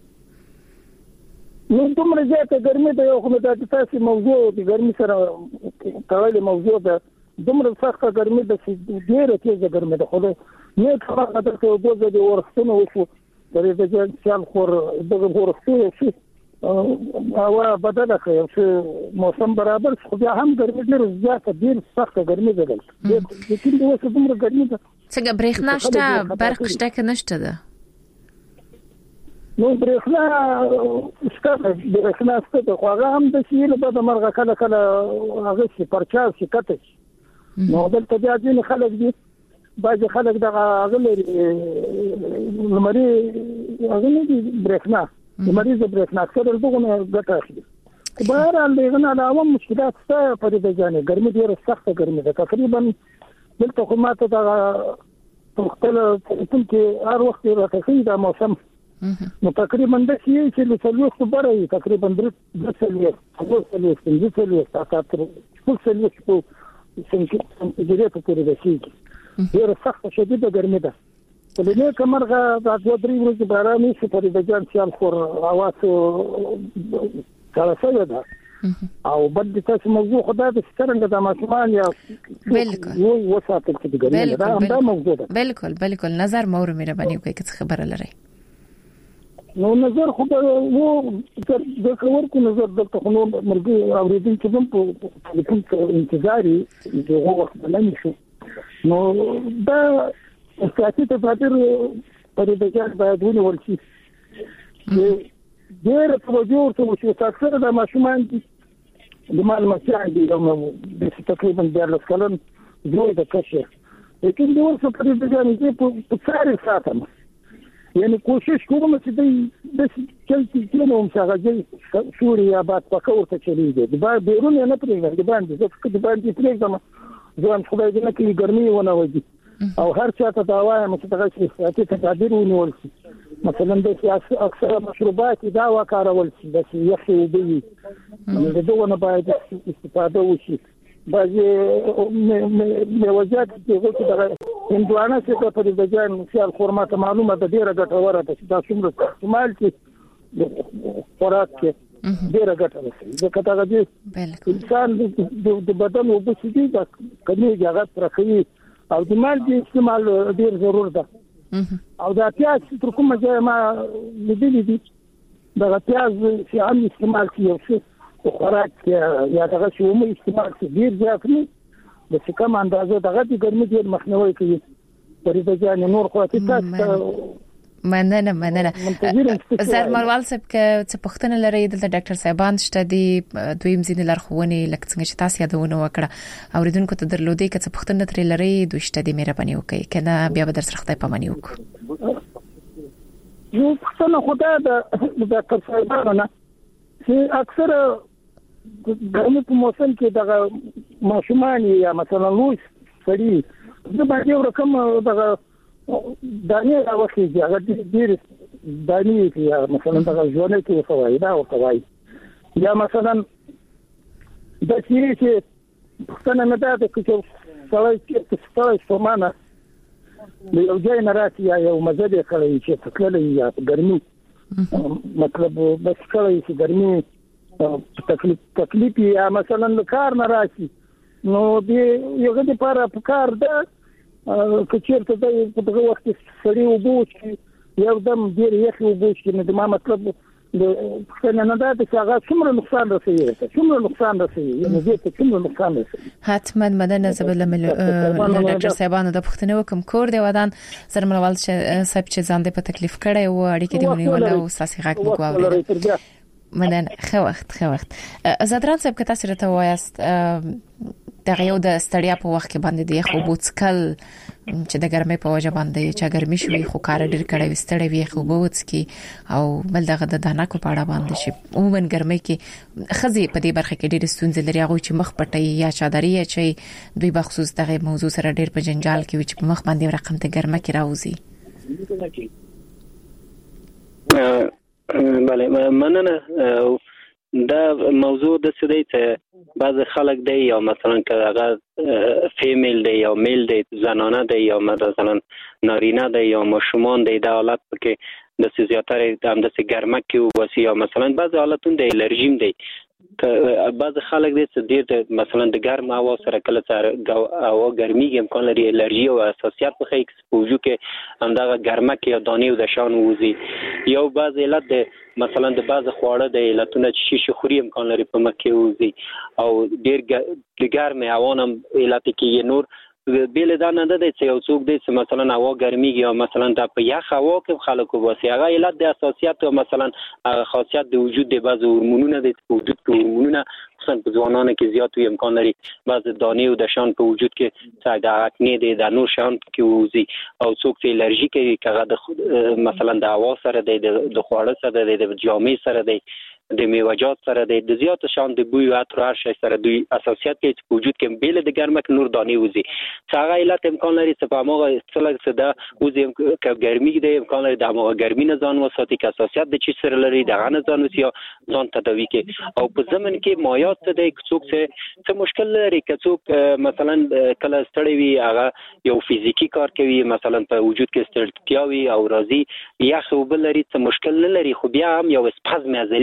[SPEAKER 11] نو دومره زیاته ګرمي ده یو خو د تاسو موضوع د ګرمي سره تړلې موضوع ده دومره سخته ګرمي ده چې ډیره تیزه ګرمي ده خو نه خبره ده چې دوزه د ورښتونو وشو د رجال شال خور دغه ورښتونو شي او بدله کوي چې موسم برابر خو بیا هم ګرمي ډیره زیاته ډیره سخته ګرمي ده لیکن د وسه دومره ګرمي ده
[SPEAKER 6] څنګه برېښنا شته برق شته که نشته ده
[SPEAKER 11] نو برېښنا شته خو هغه هم د شي له بعد مرغه کله هغه شي پرچا شي کته نو دلته بیا ځین خلک دي باج خلک دغه غلري لمري غلري دي برېښنا لمري د برېښنا سره دغه ګټه اخلي بهر اندېغه نه عوام مشکلات څه پرې د ځانې ګرمي ډیره سخته ګرمي ده تقریبا دلته حکومت دغه خپل کې هر وخت راځي دا موسم نو تقریبا د شي چې له څلور خبره تقریبا د څلور تاسو څنګه پورې د شي ډیره سخته شدیده ګرمي ده ولې کومرغه د 2-3 ورځې باران نشي پرې د ځان سیال خور اواز کله څه ده او بل د تاسو موضوع خدای د څنګه د ماشومان یا
[SPEAKER 6] بالکل
[SPEAKER 11] وساتل کې ګرځي دا موضوع ده.
[SPEAKER 6] بالکل نظر مور مهرباني وکړئ چې خبره لري.
[SPEAKER 11] نو نظر خو وو د خبر کو نظر د خنو مرګ اوریدل چې هم په ټلیفون کې انتظاري دغه وخت بلنی شو. نو دا استاتي ته فاتر پر دې کې باید ونیول شي. ډېر توجه ورته وشي. اکثر د ماشومان د معلوماتي دي د تقریبا 14 کلن زوی د کشه. لیکن د ورسره پر دې کې په څاري ساتم. یعنی کوشش کوم چې د چلتي کلمه مساغه سوریا بعد پکاو ته چلیږي. د باندې بیرون نه پرېږدي. د باندې ځکه د باندې پرېږدم ځان خدای دې نه کوي ګرمي ونه وځي. او هر چا ته دا وایم چې دغه شي ته تعبیر ونیول شي. مثلا د سیاسي اکثر مشروبات دا وکارول شي د یخي وبي د دوه نه باید استفاده وشي. بعضي موجات چې دغه هندوانه چې په دې ځان مثال خرما ته معلومه ده ډیره ګټوره ده چې دا څومره استعمال کې خوراک کې ډیره ګټه لري. ځکه دا د انسان د بدن وبسي دا کله هغه ترخی او د مال د استعمال ډیر ضرور ده. او دا پیاز تر کومه ځای ما لیدلې دي دا پیاز چې عام استعمال کیږي او خوراک یا دغه چې عمومي استعمال کې ډیر ځای کوي د څه کم اندازه دغه د ګرمۍ ډیر مخنیوي کوي. پرې د ځان نور خو تاسو
[SPEAKER 6] مننه زرمروال صاحب که څه پښتنه لري د ډاکټر صاحبان شته دي دویم ځین لارښوونې لکه څنګه چې تاسو یادونه وکړه اوریدونکو ته درلودي که څه پښتنه تر لري دوی شته دي مهرباني وکړئ کنه بیا به در سره خدای پاماني وکړو.
[SPEAKER 11] یو پښتنه خدای د ډاکټر صاحبانو چې اکثر ګرمي په موسم کې دغه ماشومان یا مثلا لوی سړي د باندې یو رقم دغه دانې راوخیږي هغه ډېر دانې یا مثلا دغه ژوند کې فواید او فواید یا مثلا د چې څنګه نه ده چې سړی سمانه د یو ځای نه راځي یا یو مزه کوي چې تکلې یا ګرمي مطلب بس کوي چې ګرمي تکلیف یا مثلا کار نه راځي نو دې یو د لپاره کار ده کچېرته د دغه وخت سړی وبوچي یو دم ډیر یخ وبوچي نو د ما مطلب د څنګه نه ده چې هغه څومره نقصان رسوي یعنی دې ته څومره نقصان رسوي.
[SPEAKER 6] حتما مدنه زبل ډاکټر صاحبانو د پښتنو کوم کور دی ودان زرمروال صاحب چې ځان دې په تکلیف کړي او اړیکې دی ونیول او ساسي غاک مګواوري مدن خو وخت زادران صاحب که تاسو راته وایست دغه یو د ستړیا په وخت کې باندې دی خو بوڅکل چې د ګرمۍ په وجه باندې چې ګرمي شوي خو کار ډیر کړي وستړی وي خو بوڅکی او بل دغه د دانکو په اړه باندې شي عموما ګرمۍ کې خزي په دې برخه کې ډیر ستونزې لري هغه چې مخ پټي یا چادرې چې دوی بخصوص دغه موضوع سره ډیر په جنجال کې چې په مخ باندې رقم ته ګرمه کې راوځي.
[SPEAKER 12] بله مننه. دا موضوع د څه دی چې بعض خلک دی یا مثلا که هغه فیمیل دی یا میل دی زنانه دی یا مثلا نارینه دی یا ماشومان دی د حالت کې د زیاتره هم د ګرمه کې وسی یا مثلا بعض حالتون دی الرژیم دی که بعض خلک دی چې ډیر مثلا د ګرم هوا سره کله چې هوا ګرمي امکان لري الرژي او حساسیت په خې ایکسپوژر کې هم دا ګرمه کې یا دانې او د شان وځي یو بعض علت دی مثلا د بعض خواړه د علتونه چې شیشه خوري امکان لري په مکه وځي او ډیر د ګرم هوا هم علت کې نور بیل دا نه ده چې یو څوک دی چې مثلا هوا ګرميږي او مثلا د په یخ هوا کې خلکو واسي هغه علت د اساسيات او مثلا خاصیت د وجود د بعض هورمونونه د وجود کې هورمونونه مثلا په ځوانانو کې زیات وي امکان لري بعض دانې او د شان په وجود کې چې د اکنه د نور شان کې وځي او څوک چې الرژي کوي هغه د مثلا د هوا سره د خواړه سره د جامې سره د میوه‌جات سره د زیات شان د بوی او عطر هر سره دوی اساسيات کې په وجود کې بیل د ګرمک نور دانې وځي چې هغه علت امکان لري چې په موږ څلګ صدا وځي چې ګرمي د امکان لري د موږ ګرمي نه ځان وساتي چې اساسيات د چی سره لري د غن ځان وسی ځان تداوي کې او په زمن کې مایات د څوک څه مشکل لري چې څوک مثلا کله ستړي وي هغه یو فزیکی کار کوي مثلا په وجود کې ستړیا وي او راضي یا خو بل لري څه مشکل نه لري خو بیا هم یو سپازم عضلي ورکې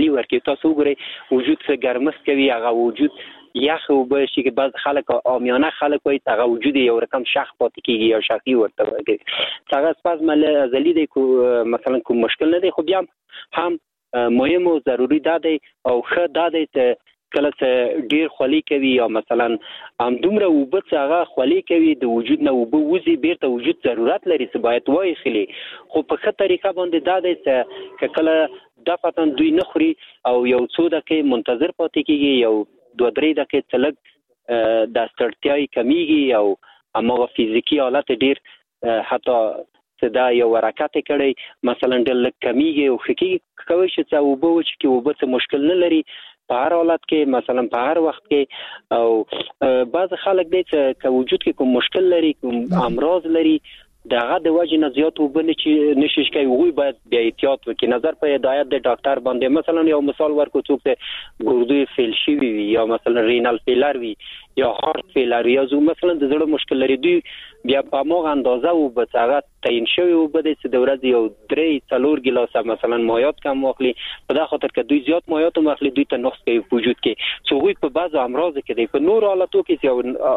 [SPEAKER 12] تاسو وګورئ وجود څخه ګرمښت کوي، هغه وجود یخ وبه شي کې بعض خلک عامیانه خلک وایي هغه وجود یو رقم شخ پاتې کیږي یا شخي ورته وایي. هغه سپازم ازلی دی کو مثلا کوم مشکل نه دی، خو بیا هم مهم او ضروری ده او ښه ده چې کله چې ډیر خولي کوي یا مثلا هم دومره وبه هغه خولي کوي د وجود نه وبه وزي بیرته وجود ضرورت لري چې باید وای خلی، خو په ښه طریقه باندې ده چې کله دفتن دوی نه خوري او یو څو دقیقې منتظر پاتې کیږي، یو 2-3 دقیقې تلک د ستړتیاي کمیږي او هغه فزیکی حالت ډیر حتی دا یو حرکت کړي مثلا د کمیږي او خکې کوي چې وبه و چې وبه څه مشکل نه لري په هر حالت کې، مثلا په هر وخت کې. او بعض خلک دي چې وجود کې کوم مشکل لري، کوم امراض لري، دغه د وجه نه زیات وبنه چې نشي کوي، وی باید بیا احتیاط وکړي. نظر په هدایت د ډاکټر باندې مثلا یو مثال ورکو څوک ته ګردوی فیل شي وي یا مثلا رینال فیلر وي یا هارت فیلر یا زو مثلا د زړه مشکل لري، دوی بیا په موغه اندازه وبه هغه تعین شوی وبه د ورځې یو 3-4 ګیلاس مثلا مایعات کم واخلي، په دا خاطر کې دوی زیات مایعات واخلي دوی ته نقص کوي وجود کې. څو وی په بعضو امراض کې دی، په نور حالاتو کې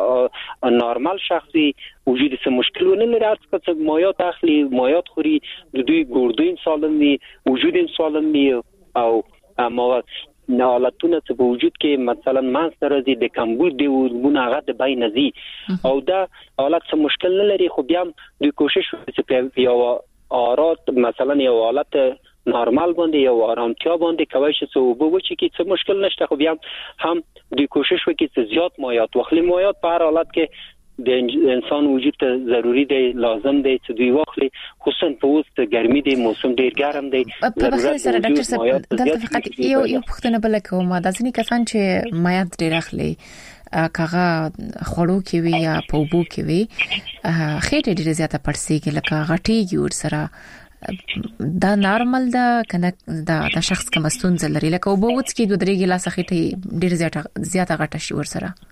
[SPEAKER 12] یو نارمال شخصي وجود څه مشکل نه لري، چې مایعات اخلي مایعات خوري، دوی ګردوی سالم وي، وجود سالم وي او امراض حالتونه چې په وجود کې مثلا مانس راځي د کمبود دی ورونه هغه د بای نزي او دا حالت څه مشکل نه لري، خو بیا دوی کوشش وکړي چې یو آرات مثلا یو حالت نارمال باندې یو آرامتیا باندې کوي چې وبه و چې څه مشکل نشته، خو بیا هم دوی کوشش وکړي چې زیات مایعات واخلي. مایعات په هر حالت کې د انسان وجود ته ضروری دی، لازم دی چې دوی واخلي، خصوصا په وخت ګرمي دی، موسم ډیر ګرم دی.
[SPEAKER 6] په بخیر سره ډاکټر صاحب دلته فقط یو پوښتنه بل کوم، دا ځینې کسان چې مایعات ډیر اخلي کاغه خړو کې وي یا په وبو کې وي خېټه ډیره زیاته پړسیږي لکه غټیږي ور سره، دا نارمل ده کنه دا شخص کوم ستونزه لري لکه وبو وڅ کې 2-3 ګلاس خېټه ډیره زیاته غټه شي ور سره؟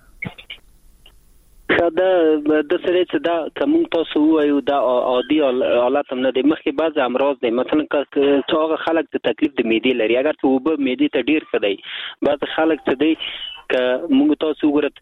[SPEAKER 12] دا د سره چې دا کوم تاسو وایو دا عادي حالت هم نه دی، مخکې بعض امراض دي مثلا چې هغه خلک ته تکلیف د معدې لري، اگر ته وبه معدې ته ډیر ښه دی، بعض خلک ته دی ک موږ تاسو وګورئ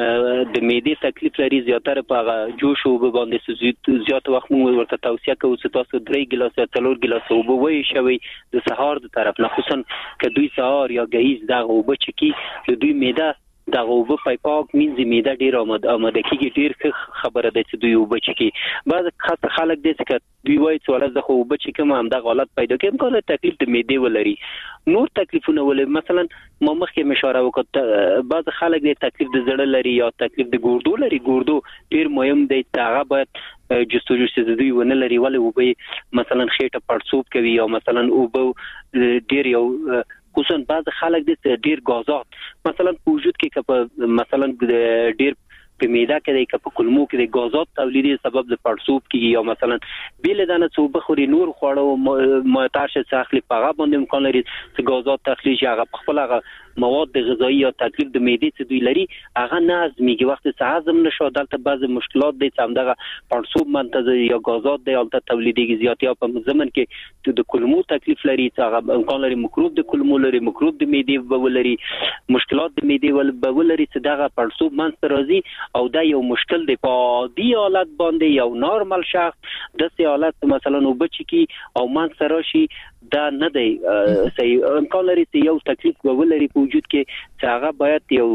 [SPEAKER 12] د معدې تکلیف لري زیاتره په جوش وبه باندې زیات وخت موږ ورته توصیه کوو چې تاسو 3 ګلاس یا 4 ګلاس وبه وای شوي د سهار د طرف نه، خصوصا ک دوی سهار یا ګهیز دا وبه چکی د دوی معده دا وبه پایپاک مینځي معده ډیر آماده کیږي، ډیر خبره ده چې دوی وبه چکی. بعض خاص خلک دي چې دوی وایي چې ولې زه خو وبه چکم هم دا غلط پیدا کوي، امکان تکلیف د معدې ولري، نور تکلیفونه ولري. مثلا ما مخکې اشاره وکړه بعض خلک دي تکلیف د زړه لري یا تکلیف د ګردو لري، ګردو ډیر مهم دی، هغه باید جستجو چې دوی ونه لري، ولې وبه مثلا خېټه پړسوب کوي یا مثلا وبه ډیر یو خصوصا بعض خلک دي ډیر غازات مثلا په وجود کې مثلا ډیر په معده کې د په کلمو کې د غازات تولیدي سبب د پړسوب کیږي یا مثلا بیل دانه څو بخوري نور خوړو متارش څخه په هغه باندې امکان لري چې غازات تخلیص هغه خپل هغه مواد غذایی یا تکلیف د معدې څخه دوی لري هغه نه ازميږي، وخت چې هضم نشو دلته بعض مشکلات دي چې همدغه پړسوب منتظر یا غازات دی البته تولیدي زیاتیا په زمن کې د کلمو تکلیف لري چې هغه امکان لري مکروب د کلمو لري، مکروب د معدې ولري، مشکلات د معدې ولري چې دغه پړسوب منځ راځي او دا یو مشکل دی. په عادي حالت باندې یو نارمال شخص د سي حالت مثلا وبچ کی او منځ راشي دا نه دی صحیح، امکان لري چې یو تکلیف ولري په وجود کې چې هغه باید یو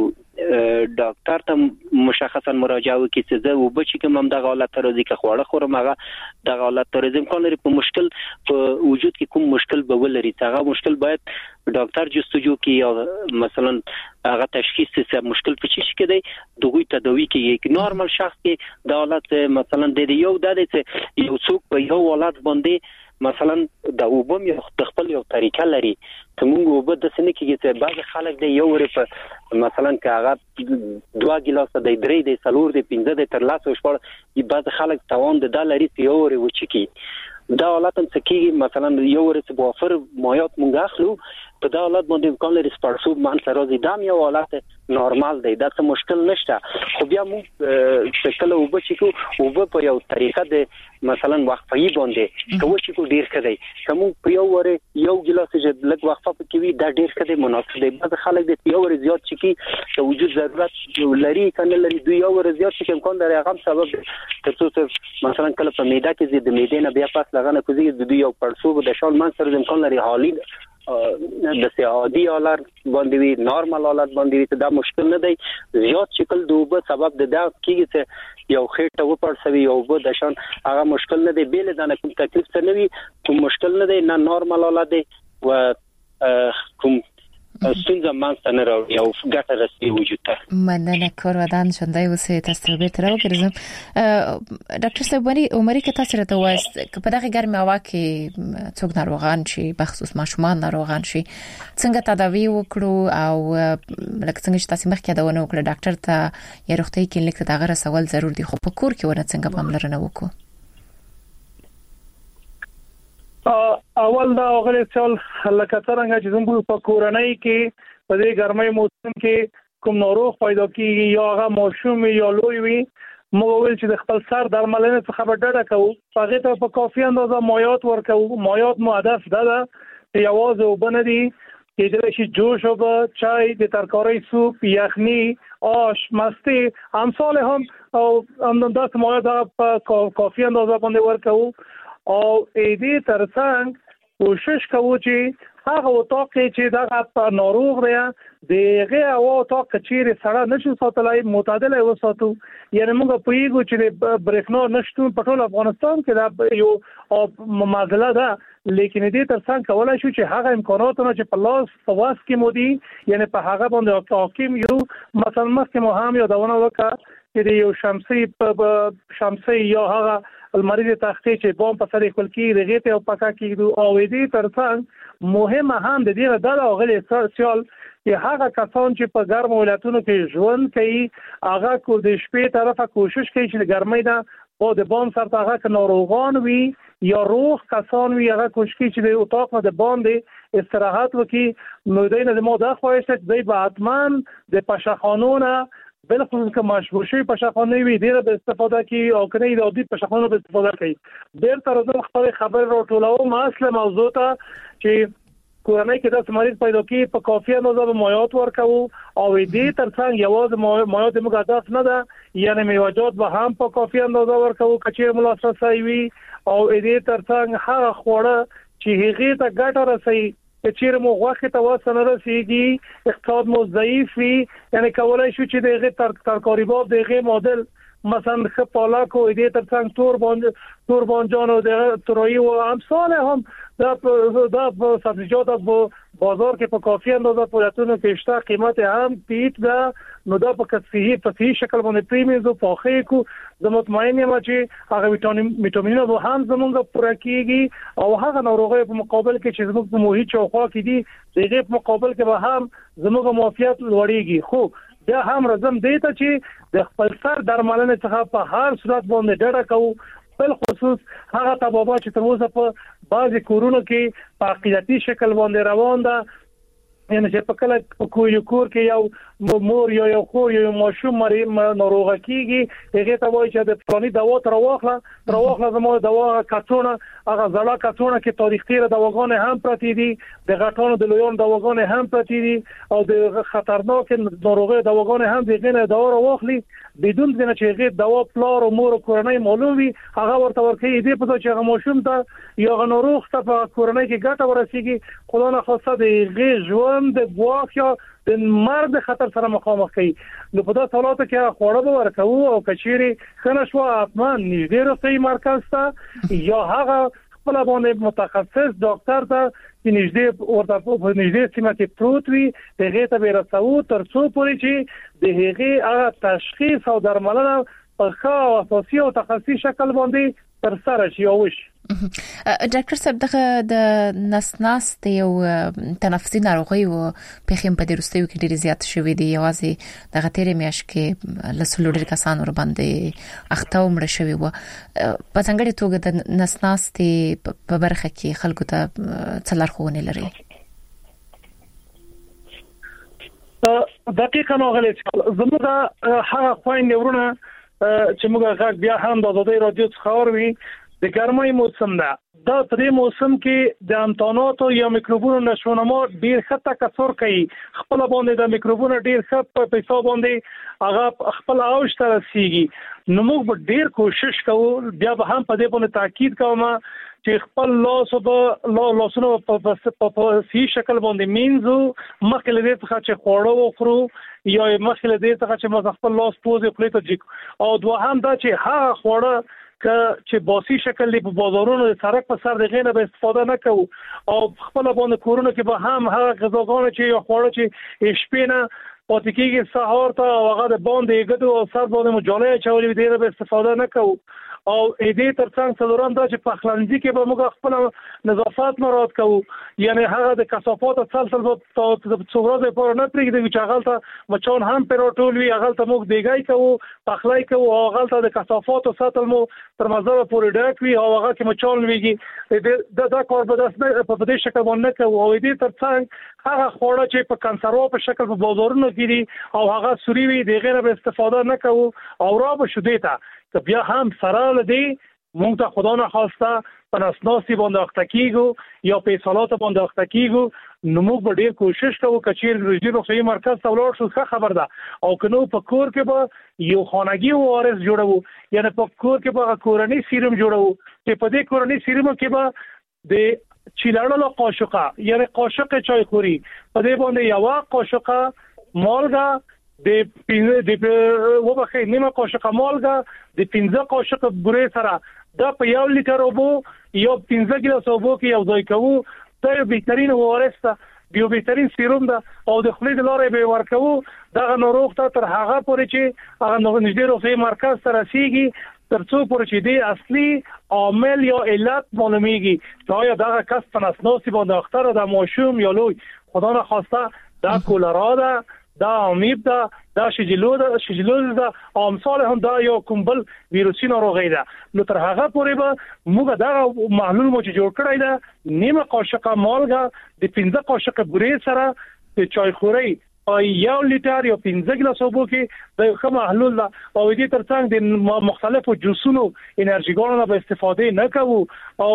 [SPEAKER 12] ډاکټر ته مشخصا مراجعه وکړي چې زه وبچ کوم هم د حالت راځي که خوړه خورم هغه د حالت راځي، امکان لري په مشکل په وجود کې کوم مشکل به ولري چې هغه مشکل باید ډاکټر جستجو کوي یا مثلا هغه تشخیص چې مشکل په چی کې دی دغه تداوی کوي. نارمال شخص کې د حالت مثلا د یو د یو څوک په یو حالت باندې مثلا د وبم یو خپل یو طریقه لري ته موږ وبد د سنې کې چې بعض خلک د یو ور په مثلا کاغه 2 ګلاس د 3 د 4 د 5 د تر لاسو شپږ بعض خلک توان د دالري یو ور وچکی دا حالت هم سکی مثلا یو ور څه بوفر مایات مونږ اخلو په دا حالت باندې امکان لري سپړسوب مان سره راځي دا یو حالت نورمال دی دا څه مشکل نشته خو بیا موږ شکل وب چې وب په یو طریقه د مثلا وقفه‌ای باندې کوم چې کو ډیر کړي کوم په یو وره یو ګلاس چې لږ وقفه پکوي دا ډیر کړي مناسب دی بعض خلک د یو وره زیات چې کی وجود ضرورت لري کنه لري دوی یو وره زیات چې امکان لري هغه سبب ترڅو مثلا کله په معده کې د معده نه بیا پاس لغنه کوزي د دوی یو پړسوب د شال مان سره امکان لري حالي د سیادي حالت باندې وی نورمال حالت باندې دا مشکل نه دی زیات شکل دوبه سبب د دا کیږي چې یو خېټه و پړسوي یو به د شان هغه مشکل نه دی بیل دا نه کوم تکلیف څه نه وي کوم مشکل نه دی نه نورمال حالت دی و کوم څنګه مانسته نه راوي او ګټه رسي وجود ته
[SPEAKER 6] مننه کور ودان شوندای وسه تاسو به تر وګرځم ډاکټر صاحب عمرې کې تاسو راته وایست په دغه ګرمه هوا کې څوک ناروغان شي بخصوص ماشومان ناروغان شي څنګه تداوی وکړو او لکه څنګه چې تاسو مخکې دا ونه وکړه ډاکټر ته یا روغتي کلینیک ته دغه رسول ضرور دي خو په کور کې ونه څنګه پاملرنه وکړو
[SPEAKER 4] اول دا غوړې څول لکه څنګه چې زموږ په کورنۍ کې په دې ګرمۍ موسم کې کوم ناروغ پیدا کیږي یا هغه ماشوم یا لوی وي موږ ویل چې د خپل سر درملنه څخه به ډډه کوو هغه ته په کافي اندازه مایعات ورکوو مایعات مو هدف دا ده چې یوازې وبندي چې د شي جوش او چای د ترکاري سوپ یخني آش مستی امثال هم او اندازه مایعات په کافي اندازه باندې ورکوو او دې ترڅنګ کوشش کوو چې هغه وطاق چې دا ناروغ دی دغه او وطاق چې سره نشو ساتلای معتدل وساتو یعنی موږ په یو چې برېښنا نشته په ټول افغانستان کې دا یو معضله ده لیکن دې ترڅنګ کولای شو چې هغه امکاناتونه چې په لاس په واس کې مودي یعنی په هغه باندې حاکم یو مثلا مخکې مو هم یادونه وکړه چې یو شمسي یا هغه المریض تحقیق چې بوم په سره خپل کې دغه ته او پکا کې او دې ترڅنګ مهمه هم د دې ډول غلې سوال چې هغه کسان چې په ګرم ولایتونو کې ژوند کوي هغه کو د شپې طرفه کوشش کوي چې ګرمۍ نه او د بام سره هغه ناروغان وي یا روغ کسان وي هغه کوشش کوي چې د اتاق نه د باندې استراحت وکړي نو دینه د موده خواهش دی به حتما د پشخانونه بلخصوص که مشبوشی پشخانه وی دیره به استفاده کی او کنه د عادي پشخانه به استفاده کوي ډیر تر اوسه خبر را ټولوم اصل موضوع ته چې کورنۍ کې د مریض پیدا کی په کافي اندازه مایعات ورکوو او دې ترڅنګ یوازې مایعات موږ هدف نه ده یعنی میوه‌جات به هم په کافي اندازه ورکوو کچې ملاسرسي وي او دې ترڅنګ هغه خوړه چې هغه ته ګټه رسي چې مو غوښه ته وسنه رسیدي اقتصاد مو ضعیف وي یعنی کولای شو چې دغه ترکاری باب دغه مدل مثلا خپالا کو دې ترڅنګ تور بانجان او د تروي او امثال هم دا سبزیجات په بازار کې په کافي اندازه پورتونه کې شته قیمت هم پیټ دا نو دا په صحیح شکل باندې پریمیز او پاخه کو زه مطمئن یم چې هغه ویټامینونه به هم زمونږ پوره کیږي او هغه ناروغي په مقابل کې چې زموږ په محیط چوخوا کې دي دغه په مقابل کې به هم زموږ معافیت لوړیږي خو بیا هم رزم دی ته چې د خپل سر درملنه څخه په هر صورت باندې ډډه کوو بل خصوص هغه طبابه چې تر اوسه په بعضی کورونو کې په عقیدتي شکل باندې روان ده یعنی چې په کله کور کې یو مور یو خور یو ماشوم ناروغه کیږي هغه ته وایي چې د فلاني دوا تر واخله زموږ دوا کڅونه هغه زړه کڅونه کې تاریخ تیر دواګان هم پرتی دي د غټانو د لویان دواګان هم پرتی دي او د خطرناک ناروغي دواګان هم دغه دوا واخلي بدون چې هغه دوا پلار او مور کورنۍ معلوم وي هغه ورته ورکړي دې په چې هغه ماشوم ته یا ناروغ ته په کورنۍ کې ګټه ورسیږي خدای نه خواسته د ژوند د بواخ یا د مرګ خطر سره مخامخ کوي نو په داسې حالاتو کې خوړه به ورکوو او کچيري خنه شو اپمان نږدې روغتي مرکز ته یا هغه خپل باندې متخصص ډاکټر ته چې نږدې ورته په نږدې سیمه کې پروت وي هغه ته به رسو تر څو پورې چې د هغه تشخیص او درملنه په ښه او اساسي او تخصصي شکل باندې تر سره شي او وش
[SPEAKER 6] ډاکټر صاحب دغه د نسناست یو تنفسي ناروغي او په خیم په درستیو کې ډیر زیات شوې دي یوازې دغه تیرې میاش کې لسلو ډیر کسان ور باندې اخته ومړ شوی و په څنګه توګه د نسناست په برخه کې خلکو ته څلور خونه لري
[SPEAKER 4] دقیقاً اغلی زموږ هغه خويندې ورونه چې موږ غږ بیا هم د آزادۍ رادیو څخه اوري د ګرمۍ موسم ده دا په دې موسم کې د امتحاناتو یا میکروبونو نشونما ډیر خطه کثر کوي خپل باندې د میکروبونو ډیر خط په پیسو باندې هغه خپل اوج ته رسیږي نو موږ ډیر کوشش کوو بیا به هم په دې باندې تاکید کوم چې خپل لاسونو په صحیح شکل باندې مینځو مخکې له دې څخه چې خوړو وخورو یا مخکې له دې څخه چې موږ خپل لاس پوزې خولې ته جګ او دوهم دا چې هغه خوړه چې باسي شکل دی په بازارونو د سړک په سر دغه نه به استفاده نه کوو او خپل باندې کورونه کې به هم هغه غذاګانې چې یو خوړه چې شپې نه پاتې کېږي سهار ته او هغه د باندې ګدو او سر باندې مجالې چولې دی نه به استفاده نه کوو او دې ترڅنګ څلورم دا چې په خلنځي کې به موږ خپل نظافت مراعات کوو یعنی هغه د کثافات تسلسل په څومره په نه پرېږدي چې هغه ته مچان هم پروټول وي هغه ته موږ دیګای کوو پخلای کوو او هغه ته د کثافات ساتل مو تر مزه پورې ډک وي او هغه کې مچان ویږي دا کار به په دې شکل باندې کوو او دې ترڅنګ هغه خوړه چې په کنسرو په شکل په بازارونو کې دي او هغه سوري وي دغه نه استفاده نه کوو او را به شو دیتا که بیا هم سره لدی مونږ ته خدا نه خواسته په نسناسي باندې اختکیږو یا په صلات باندې اختکیږو نو موږ به ډیر کوشش کوو چې روزي روغتیايي مرکز ته ولاړ شو ښه خبر ده او کنو په کور کې به یو خانګي وارث جوړو یعنی په کور کې به کورنۍ سیروم جوړو چې په دې کورنۍ سیروم کې به د چیلړلو قاشقه یعنی قاشق چای خوري په دې باندې یو قاشقه مالګه د وبخې نیمه قاشقه مالګه د 15 قاشق بورې سره دا په 1 لیټر اوبو یو 15 ګیلاس اوبو کې یو ځای کوو دا یو بهترین وارث ده یو بهترین سیروم ده او د خولې د لارې به ورکوو دا ناروغ ته تر هغه پورې چې هغه نږدې روغتیايي مرکز ته رسیږي ترڅو پورې چې دی اصلي عامل یا علت معلومیږي چې آیا دا کس په نسناسي باندې اختر د ماشوم یا لوی خدا نه خواسته دا کولرا ده دا امیب دا شجلو دا امثال هم دا یو کومبل ویروسي ناروغي ده نو تر هغه پورې به موږ دا محلول مو چې جوړ کړی ده نیمه قاشقه مالګه د 15 قاشق بورې سره د چای خوري او 1 لیټر یا 15 ګیلاس اوبو کې د کوم محلول ده او دې ترڅنګ د مختلفو جوسونو انرژيګانو به استفاده نه کوو او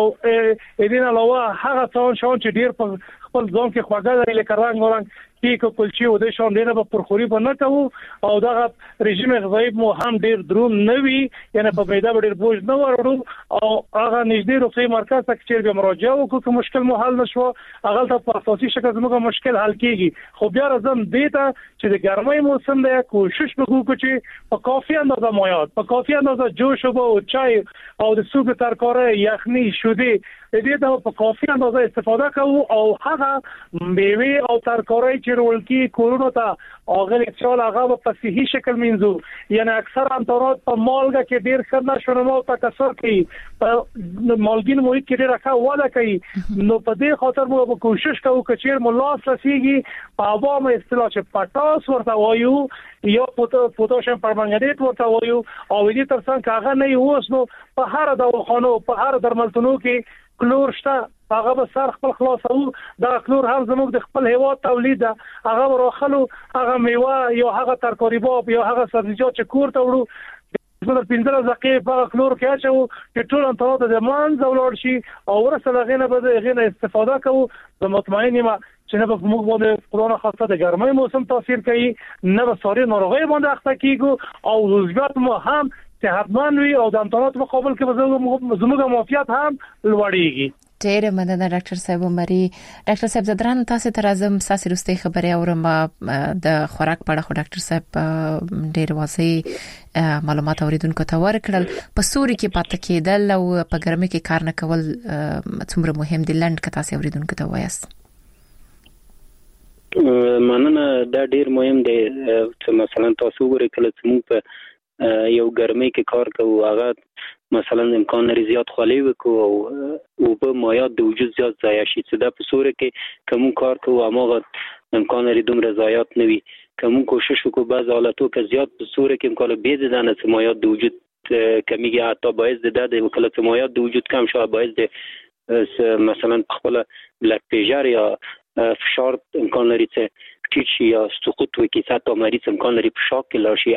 [SPEAKER 4] دې نه علاوه هغه څون چې ډیر په خپل ځان کې خواږه لري لکه رنگ کیک او کلچې او د شان دینه په پرخوري به نه کوو او دا رژیم غذایی مو هم ډیر درون نه وي یعنی په پیدا ډیر بوج نه ورړو او هغه نږدې روغتي مرکز ته چې به مراجعه وکړو که مشکل مو حل نشو هغه ته په اساسي شکل زموږ مشکل حل کیږي خو بیا راځم دیتا چې د ګرمۍ موسم دی کوشش وکړو چې په کافي اندازه مایات په کافي اندازه جوش او چای او د سوپ ترکارې یخني شودې دې ته په کافي اندازه استفاده کوو او هغه میوه او ترکارې ولکی کورونو ته اغل اکچوال هغه په صحیح شکل مینځو یعنی اکثر امتحانات په مالګه کې ډیر خدمت شونمو ته کثر کوي په مالګین محیط کې ډیر ښه وده کوي نو په دې خاطر موږ کوشش کوو چې ملاس رسیږي په عوامو اصطلاح چې پټاس ورته وایو یا پوتاشیم پرمنګنیټ ورته وایو او دې ترڅنګ هغه نه اوس نو په هر دواخانو په هر درملتونو کې کلور شته هغه به سر خپل خلاصو دا کلور هم زموږ د خپل هیواد تولید ده هغه ورخلو هغه میوه یا هغه ترکاری باب یا هغه سبزیجات چې کور ته وړو د 15 دقیقې په کلور کې اچو چې ټول انتونات د مان زولور شي او ورسره غنه به غنه استفاده کوو د مطمئن ما چې نه به موږ باندې قرآن خاصه د ګرمۍ موسم تاثیر کوي نه به ساري ناروغي باندې اخته کیږي او روزګار مو هم صحتمند وي او د امتحانات مقابل کې زموږ معافیت هم لوړیږي
[SPEAKER 6] ډېر مننه ډاکټر صاحب عمري ډاکټر صاحب زدران تاسو ته راځم ساسي رستي خبري اورم د خوراک په اړه خو ډاکټر صاحب ډېر واضح معلومات اوریدونکو ته ورکړل په سوري کې پاتې کېدل او په ګرمۍ کې کار نه کول څومره مهم دي لند کته تاسو اوریدونکو ته وایاست
[SPEAKER 12] مننه دا ډېر مهم دی چې مثلا تاسو وګورئ کله چې موږ په یو ګرمۍ کې کار کوو هغه مثلا امکان لري زیات خولي وکړو او په مایات د وجود زیات ضایع شي چې دا په صوره کې کوم کار کوو هغه امکان لري دومره ضایعات نه وي کوم کوشش وکړو بعض حالاتو کې زیات په صوره کې امکان به د دانه چې مایات د وجود کمیږي حتی باعث د وکاله چې مایات د وجود کم شو باعث د مثلا خپل بلډ پریشر یا فشار امکان لري چې ټیټ شي یا سقوط وکړي ساته مریض امکان لري په شاک کې لاړ شي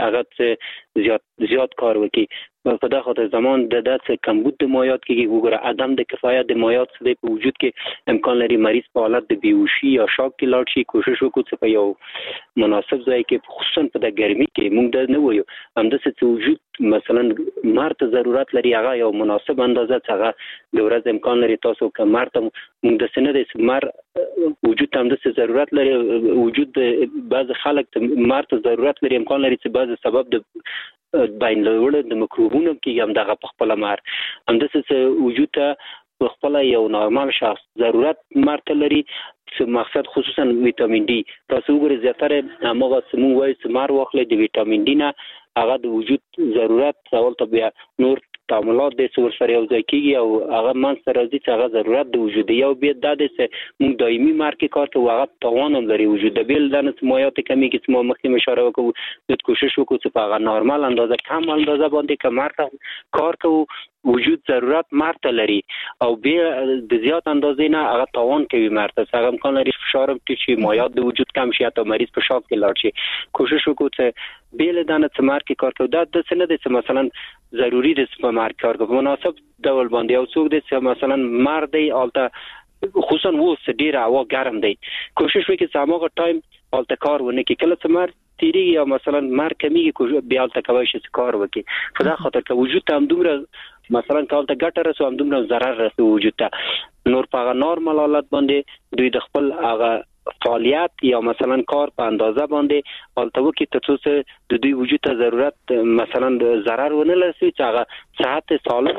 [SPEAKER 12] هغه زیات کار وکړي په دغه خاطر زمان د داسې کمبود د مایعات کې وګوره عدم د کفایت د مایعات څخه په وجود کې امکان لري مریض په حالت د بیهوشي یا شاک کې لاړ شي کوشش وکړو چې په یو مناسب ځای کې خصوصا په د ګرمي کې موږ د نه وایو همداسې چې وجود مثلا مار ته ضرورت لري هغه یو مناسب اندازه هغه د ورځ امکان لري تاسو که مار ته موږ د سینې د مار وجود ته همداسې ضرورت لري وجود بعض خلک مار ته ضرورت لري امکان لري چې بعض سبب د بین لوړ د میکروبونو کې هم دغه په خپل مار همداسې وجود ته خپل یو نورمال شخص ضرورت مرته لري چې مقصد خصوصا ویټامین ډي تاسو وګورئ زیاتره هغه سمون وایي چې مار واخلې د ویټامین ډي نه هغه د وجود ضرورت اول ته بیا نور تعاملات د څور سره یو ځای کیږي او هغه منځ راځي چې هغه ضرورت د وجود یو بیا د دې موږ دایمي مارکې کار کوو هغه توان هم لري وجود د بیل د مایعات کمی کې چې مخکې اشاره وکړو د کوشش وکړو چې په هغه نورمال اندازه کم اندازه باندې کمر کار کوو وجود ضرورت مرته لري او بیا د زیات اندازې نه هغه توان کوي مرته هغه امکان لري فشار ټیټ شي مایعات د وجود کم شي او مریض په شاک کې لاړ شي کوشش وکړو چې بیل دانه څمار کې کار کوو دا د څه نه دي چې مثلا ضروری دي چې مار کار کوو مناسب ډول باندې او څوک دي چې مثلا مار دی البته خصوصا وو ډیر هوا ګرم دی کوشش وکړي چې هغه ټایم البته کار ونه کې کله چې مار تیری یا مثلا مار کمیږي بیا البته کوي چې کار وکړي په دا خاطر که وجود ته هم دومره مثلا کال ته ګټه رسو هم دومره ضرر رسو وجود ته نور په هغه نورمال حالت باندې دوی د خپل هغه فعالیت یا مثلا کار په اندازه باندې البته وکړي تر څو د دوی وجود ته ضرورت مثلا ضرر ونه لري چې هغه صحت سالم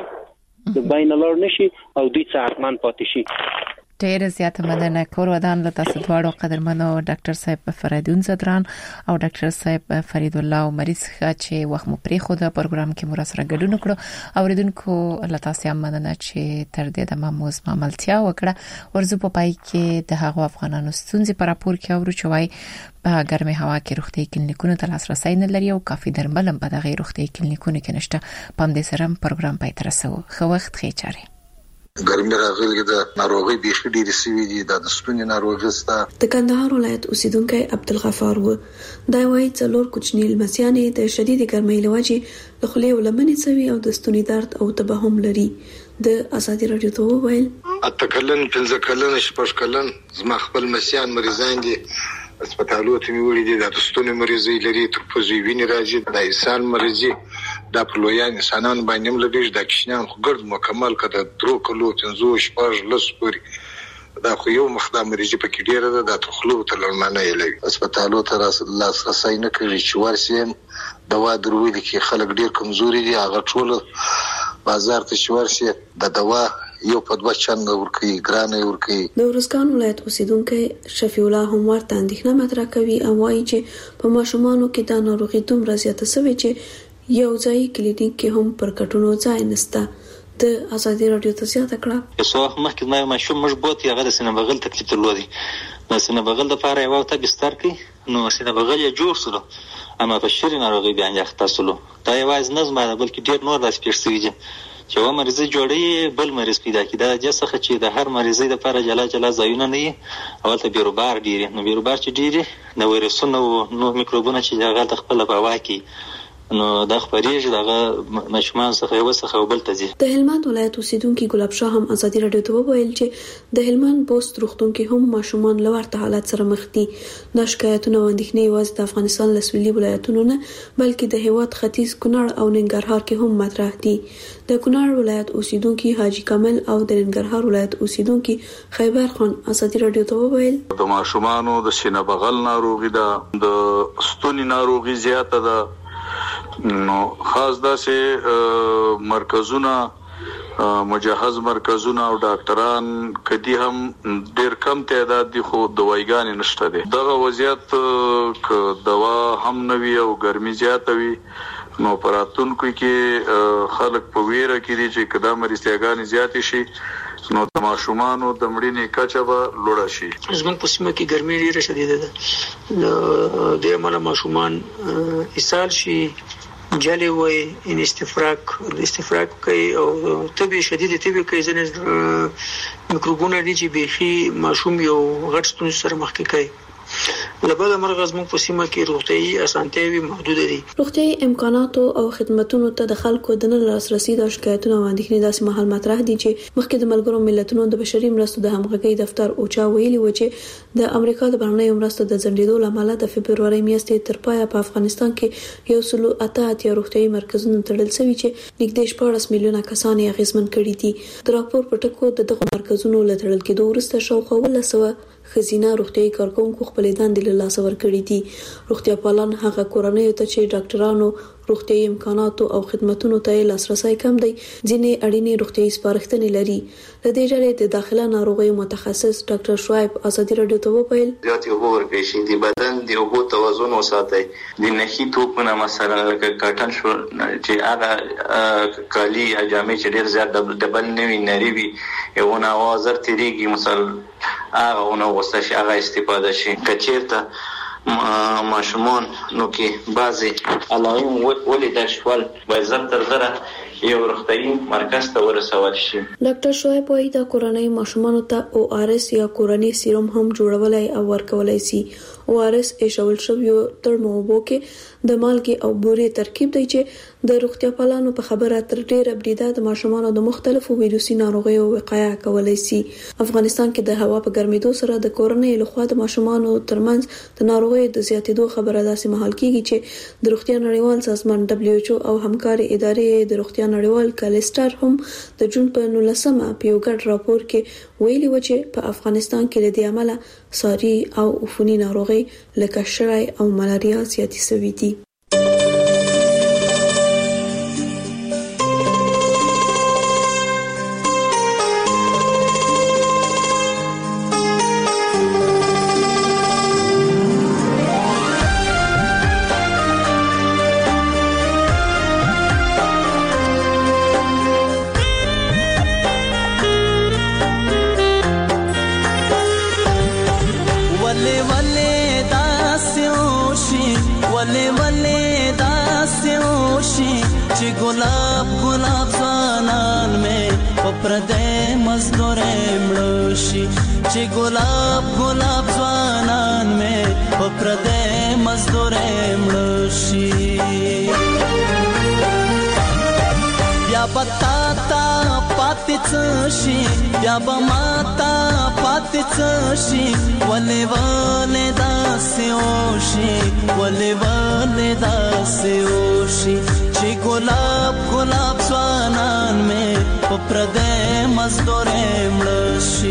[SPEAKER 12] د بین لار نشي او دوی صحتمند پاتې شي
[SPEAKER 6] ډیر زیات مننه کور ودان له تاسو دواړو قدرمنو ډاکټر صاحب فریدون زدران او ډاکټر صاحب فرید الله مریض چې وخت مو پرې خو د پروګرام کې مو سره ګډون کړو اوریدونکو له تاسو هم مننه چې تر دې د ماموز عملتیا وکړه ورزو په پای کې د هغو افغانانو ستونزې پر راپور کې اورو چوي په ګرمه هوا کې روغتي کلینیکونو ته لاسرسي نه لري او کافي درمل هم په دغه روغتي کلینیکونو کې نشته پام دې سره پروګرام پای تر رسو خو وخت خې چاري
[SPEAKER 14] ګرمي راغلي د ناروغي بيخي ډېری سوي دي د ستوني ناروغي ستا
[SPEAKER 15] د کندهار ولایت اوسیدونکو عبدالغفار و دا وایي چې لور کوچنی لمسیانې د شدید ګرمۍ لوجه د خولې ولمنې سوي او د ستوني درد او تبهم لري د ازادي رادیو ته ویل
[SPEAKER 14] اتکلن پنځه کلن شپږ کلن زما خپل مسیان مریضان دي هسپتالو ته ویلي دي د ستوني مریضي لري تر پوزي ویني راځي د انسان مریضي د پلویان انسانان باندې ملګری د کښنان خو ګرد مکمل کده درو کلو تنزو شپږ لس پوري دا خو یو مخدام مریضي پکې ډیره ده د تخلو ته لمنه یې هسپتالو ته لاسرسي نه کوي چې ورسیم دوا دروي کې خلک ډیر کمزوري دي هغه ټول بازار ته شورسي د دوا یو په دوه چنده ورکی ګرانه ورکی
[SPEAKER 15] د ورسکان ولایت اوسیدونکو شفیع الله هم ورته اندېښنه مطرح کوي او وایي چې په ماشومانو کې د ناروغي دومره زیاته شوې چې یو ځای کلینیک کې هم پر کټونو ځای نشته د ازادي رادیو ته زیاته کړه
[SPEAKER 16] یو وخت مخکې ما ماشوم مشبوط هغه د سینه بغل تکلیف درلودي د سینه بغل د لپاره یو ته بستر کې نو سینه بغل یې جوړ سره اما په شری ناروغي بیان یختاسلو دا یوازې نظم نه بلکې ډیر نور داس پیښ سوي چې و مریض جوړي بل مریض پیدا کی دا جسخه چې د هر مریض لپاره جلا ځایونه نه اول ته بیروبار ډیری نو بیروبار چې ډیری نو ویروسونه نو میکروبونه چې هغه د خپل په واکي نو د خبرېږي دغه مشمان څخه یو څخه بل ته ځي
[SPEAKER 15] د هلمند ولایت اوسیدونکو ګلاب شاه هم ازادي رادیو ته وویل چې د هلمند بوست روغتون کې هم ماشومان لورته حالت سره مخ دي د شکایتونو اندېښنې یوازې د افغانستان لسویلي ولایتونو نه بلکې د هیواد ختیځ کونړ او ننګرهار کې هم مطرح دي د کونړ ولایت اوسیدونکو حاجی کمال او د ننګرهار ولایت اوسیدونکو خیبر خان ازادي رادیو ته وویل
[SPEAKER 17] د ماشومانو د سینه بغل ناروغي ده د ستوني ناروغي زیاته ده نو خاص داسې مرکزونه مجهز مرکزونه او ډاکټران کدي هم ډیر کم تعداد دي خو دوايګان نشته دي دغه وضعیت ک دوا هم نوي او ګرمي زیاته وي نو پراتونکو کې خلک په ویره کې دي چې کدا مرستياګان زیات شي نو د ماشومانو د مړینې کچه به لوړه شي
[SPEAKER 11] زموږ په سیمه کې ګرمي ډیره شدیده ده د مال ماشومان اسهال شي جالي وي ان استفراغ کوي او طبي شديده طبي کوي ځنه میکروبونه دي چې بيخي ماشوم یو غټ ستونزه سره مخ کې کوي
[SPEAKER 18] لبل مرغ زموږ په سیمه کې روغتيایي اسانتیاوي محدود دي.
[SPEAKER 15] روغتيایي امکاناتو او خدماتو ته د خلکو د نه لاسرسي د شکایتونو باندې داسې مهال مطرح دي چې مخکې د ملګرو ملتونو د بشري مرستو د همغږي دفتر اوچا ویلي و چې د امریکا د بهرنیو مرستو د ځنډېدو لامل د فبرवरी میاشتې تر پایه په افغانستان کې 188 روغتيایي مرکزونه تړل شوي چې نږدې 14 میلیونه کسان یې اغیزمن کړي دي. د راپور په ټکو دغه مرکزونو له تړل کېدو وروسته شاوخوا 100 خزینه روغتيایي کارکونکو خپل دندې له لاسه ورکړي دي. روغتیا پالان هغه کورنۍ ته چې ډاکټرانو روغتيایي امکاناتو او خدماتو ته لاسرسي کم دی ځینې اړینې روغتيایي سپارښتنې لري. د دې ډلې د داخله ناروغیو متخصص ډاکټر شعیب ازادي رادیو ته وویل
[SPEAKER 19] زیاتې اوبه ورکړئ شي د بدن د اوبو توازن وساتئ. د نخي توپونه مثلا لکه کاټن شو چې هغه کالي جامې چې ډېر زیات ډبل نه وي نری وي یو نه وازر تیریږي مثلا هغه نو وسه شي هغه استفاده شي. کچیرته ماشومان نو کې بعضي علائم ولې د شوال وزن تر زره یو روغتيایي مرکز ته ورسول شي.
[SPEAKER 15] ډاکټر شعیب وايي دا کورنۍ ماشومان ته ORS یا کورنۍ سیروم هم جوړولای او ورکولای شي. ORS ایشول شوی ترموبو کې د مالګي او بوري ترکیب دی چې د روغتیا پالانو په خبره تر ډیره بریده د ماشومان د مختلفو ویروسي ناروغیو وقایع کولای شي. افغانستان کې د هوا په ګرمېدو سره د کورنۍ لخوا د ماشومان ترمنځ د ناروغیو د زیاتېدو خبره داسې مهال کیږي چې د روغتیا نړیوال سازمان WHO او همکاري ادارې د روغتیا نړیوال کالستر هم د جون په 19مه په یو ګډ راپور کې ویلي و چې په افغانستان کې د دې عمله ساري او عفوني ناروغي لکه شړای او ملاریا زیاتې شوې دي.
[SPEAKER 20] गुलाब गुलाब ज़वानान में पप्रदे मज़दूरे मड़ोशी चे गुलाब गुलाब ज़वानान में पप्रदे मज़दूरे मड़ोशी या बताता पातिचशी या बमाता पातिचशी वले वले दास्योशी वले वले दास्योशी ची गुलाब गुलाब ज़वानान में पप्रदे मज़दूरे मड़ोशी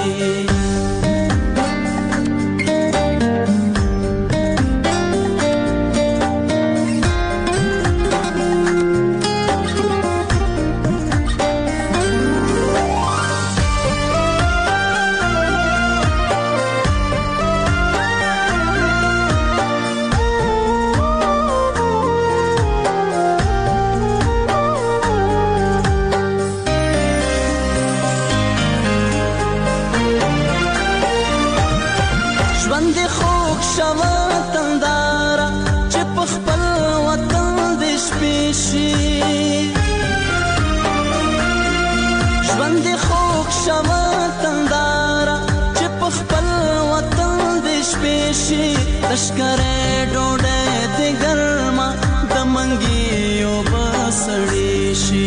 [SPEAKER 20] लश्करे डोडे दे गर्मा दमंगियों बसड़ीशी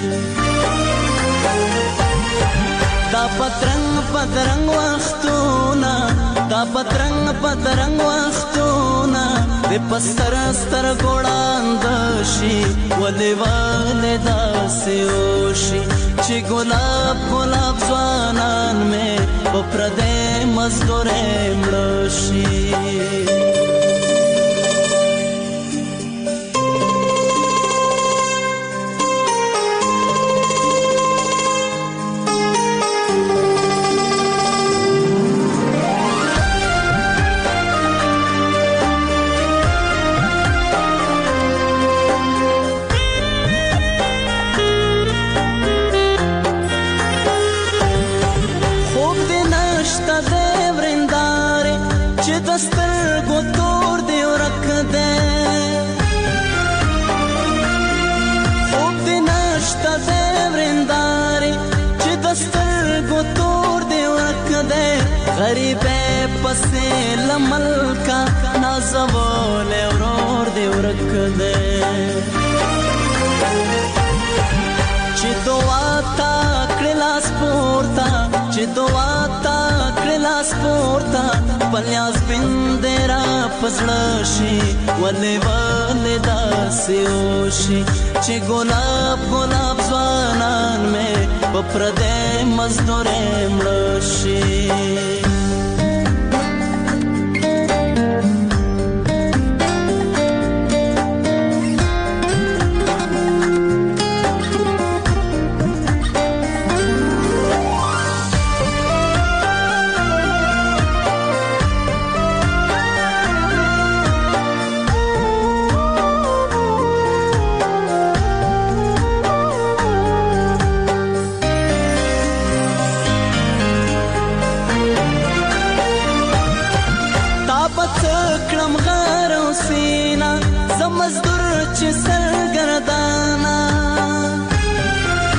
[SPEAKER 20] दा पतरंग वख्तूना दा पतरंग वख्तूना दे पस्तर स्तर गोड़ांदशी वले वाले दास्योशी ची गुलाब गुलाब ज़वानान में पप्रदे मज़दूरे मड़ोशी دې غریب پسې لملکا نازول ورور دې ورک دې چې دعا تا کړلا سپورتا چې دعا تا کړلا سپورتا پلیاس بندرا پزړه شي ولې داسې وشي چې ګلاب ګلاب ځوانان مې په پردې مزدورې مړ شي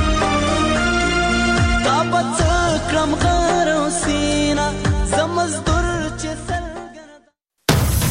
[SPEAKER 20] مزدور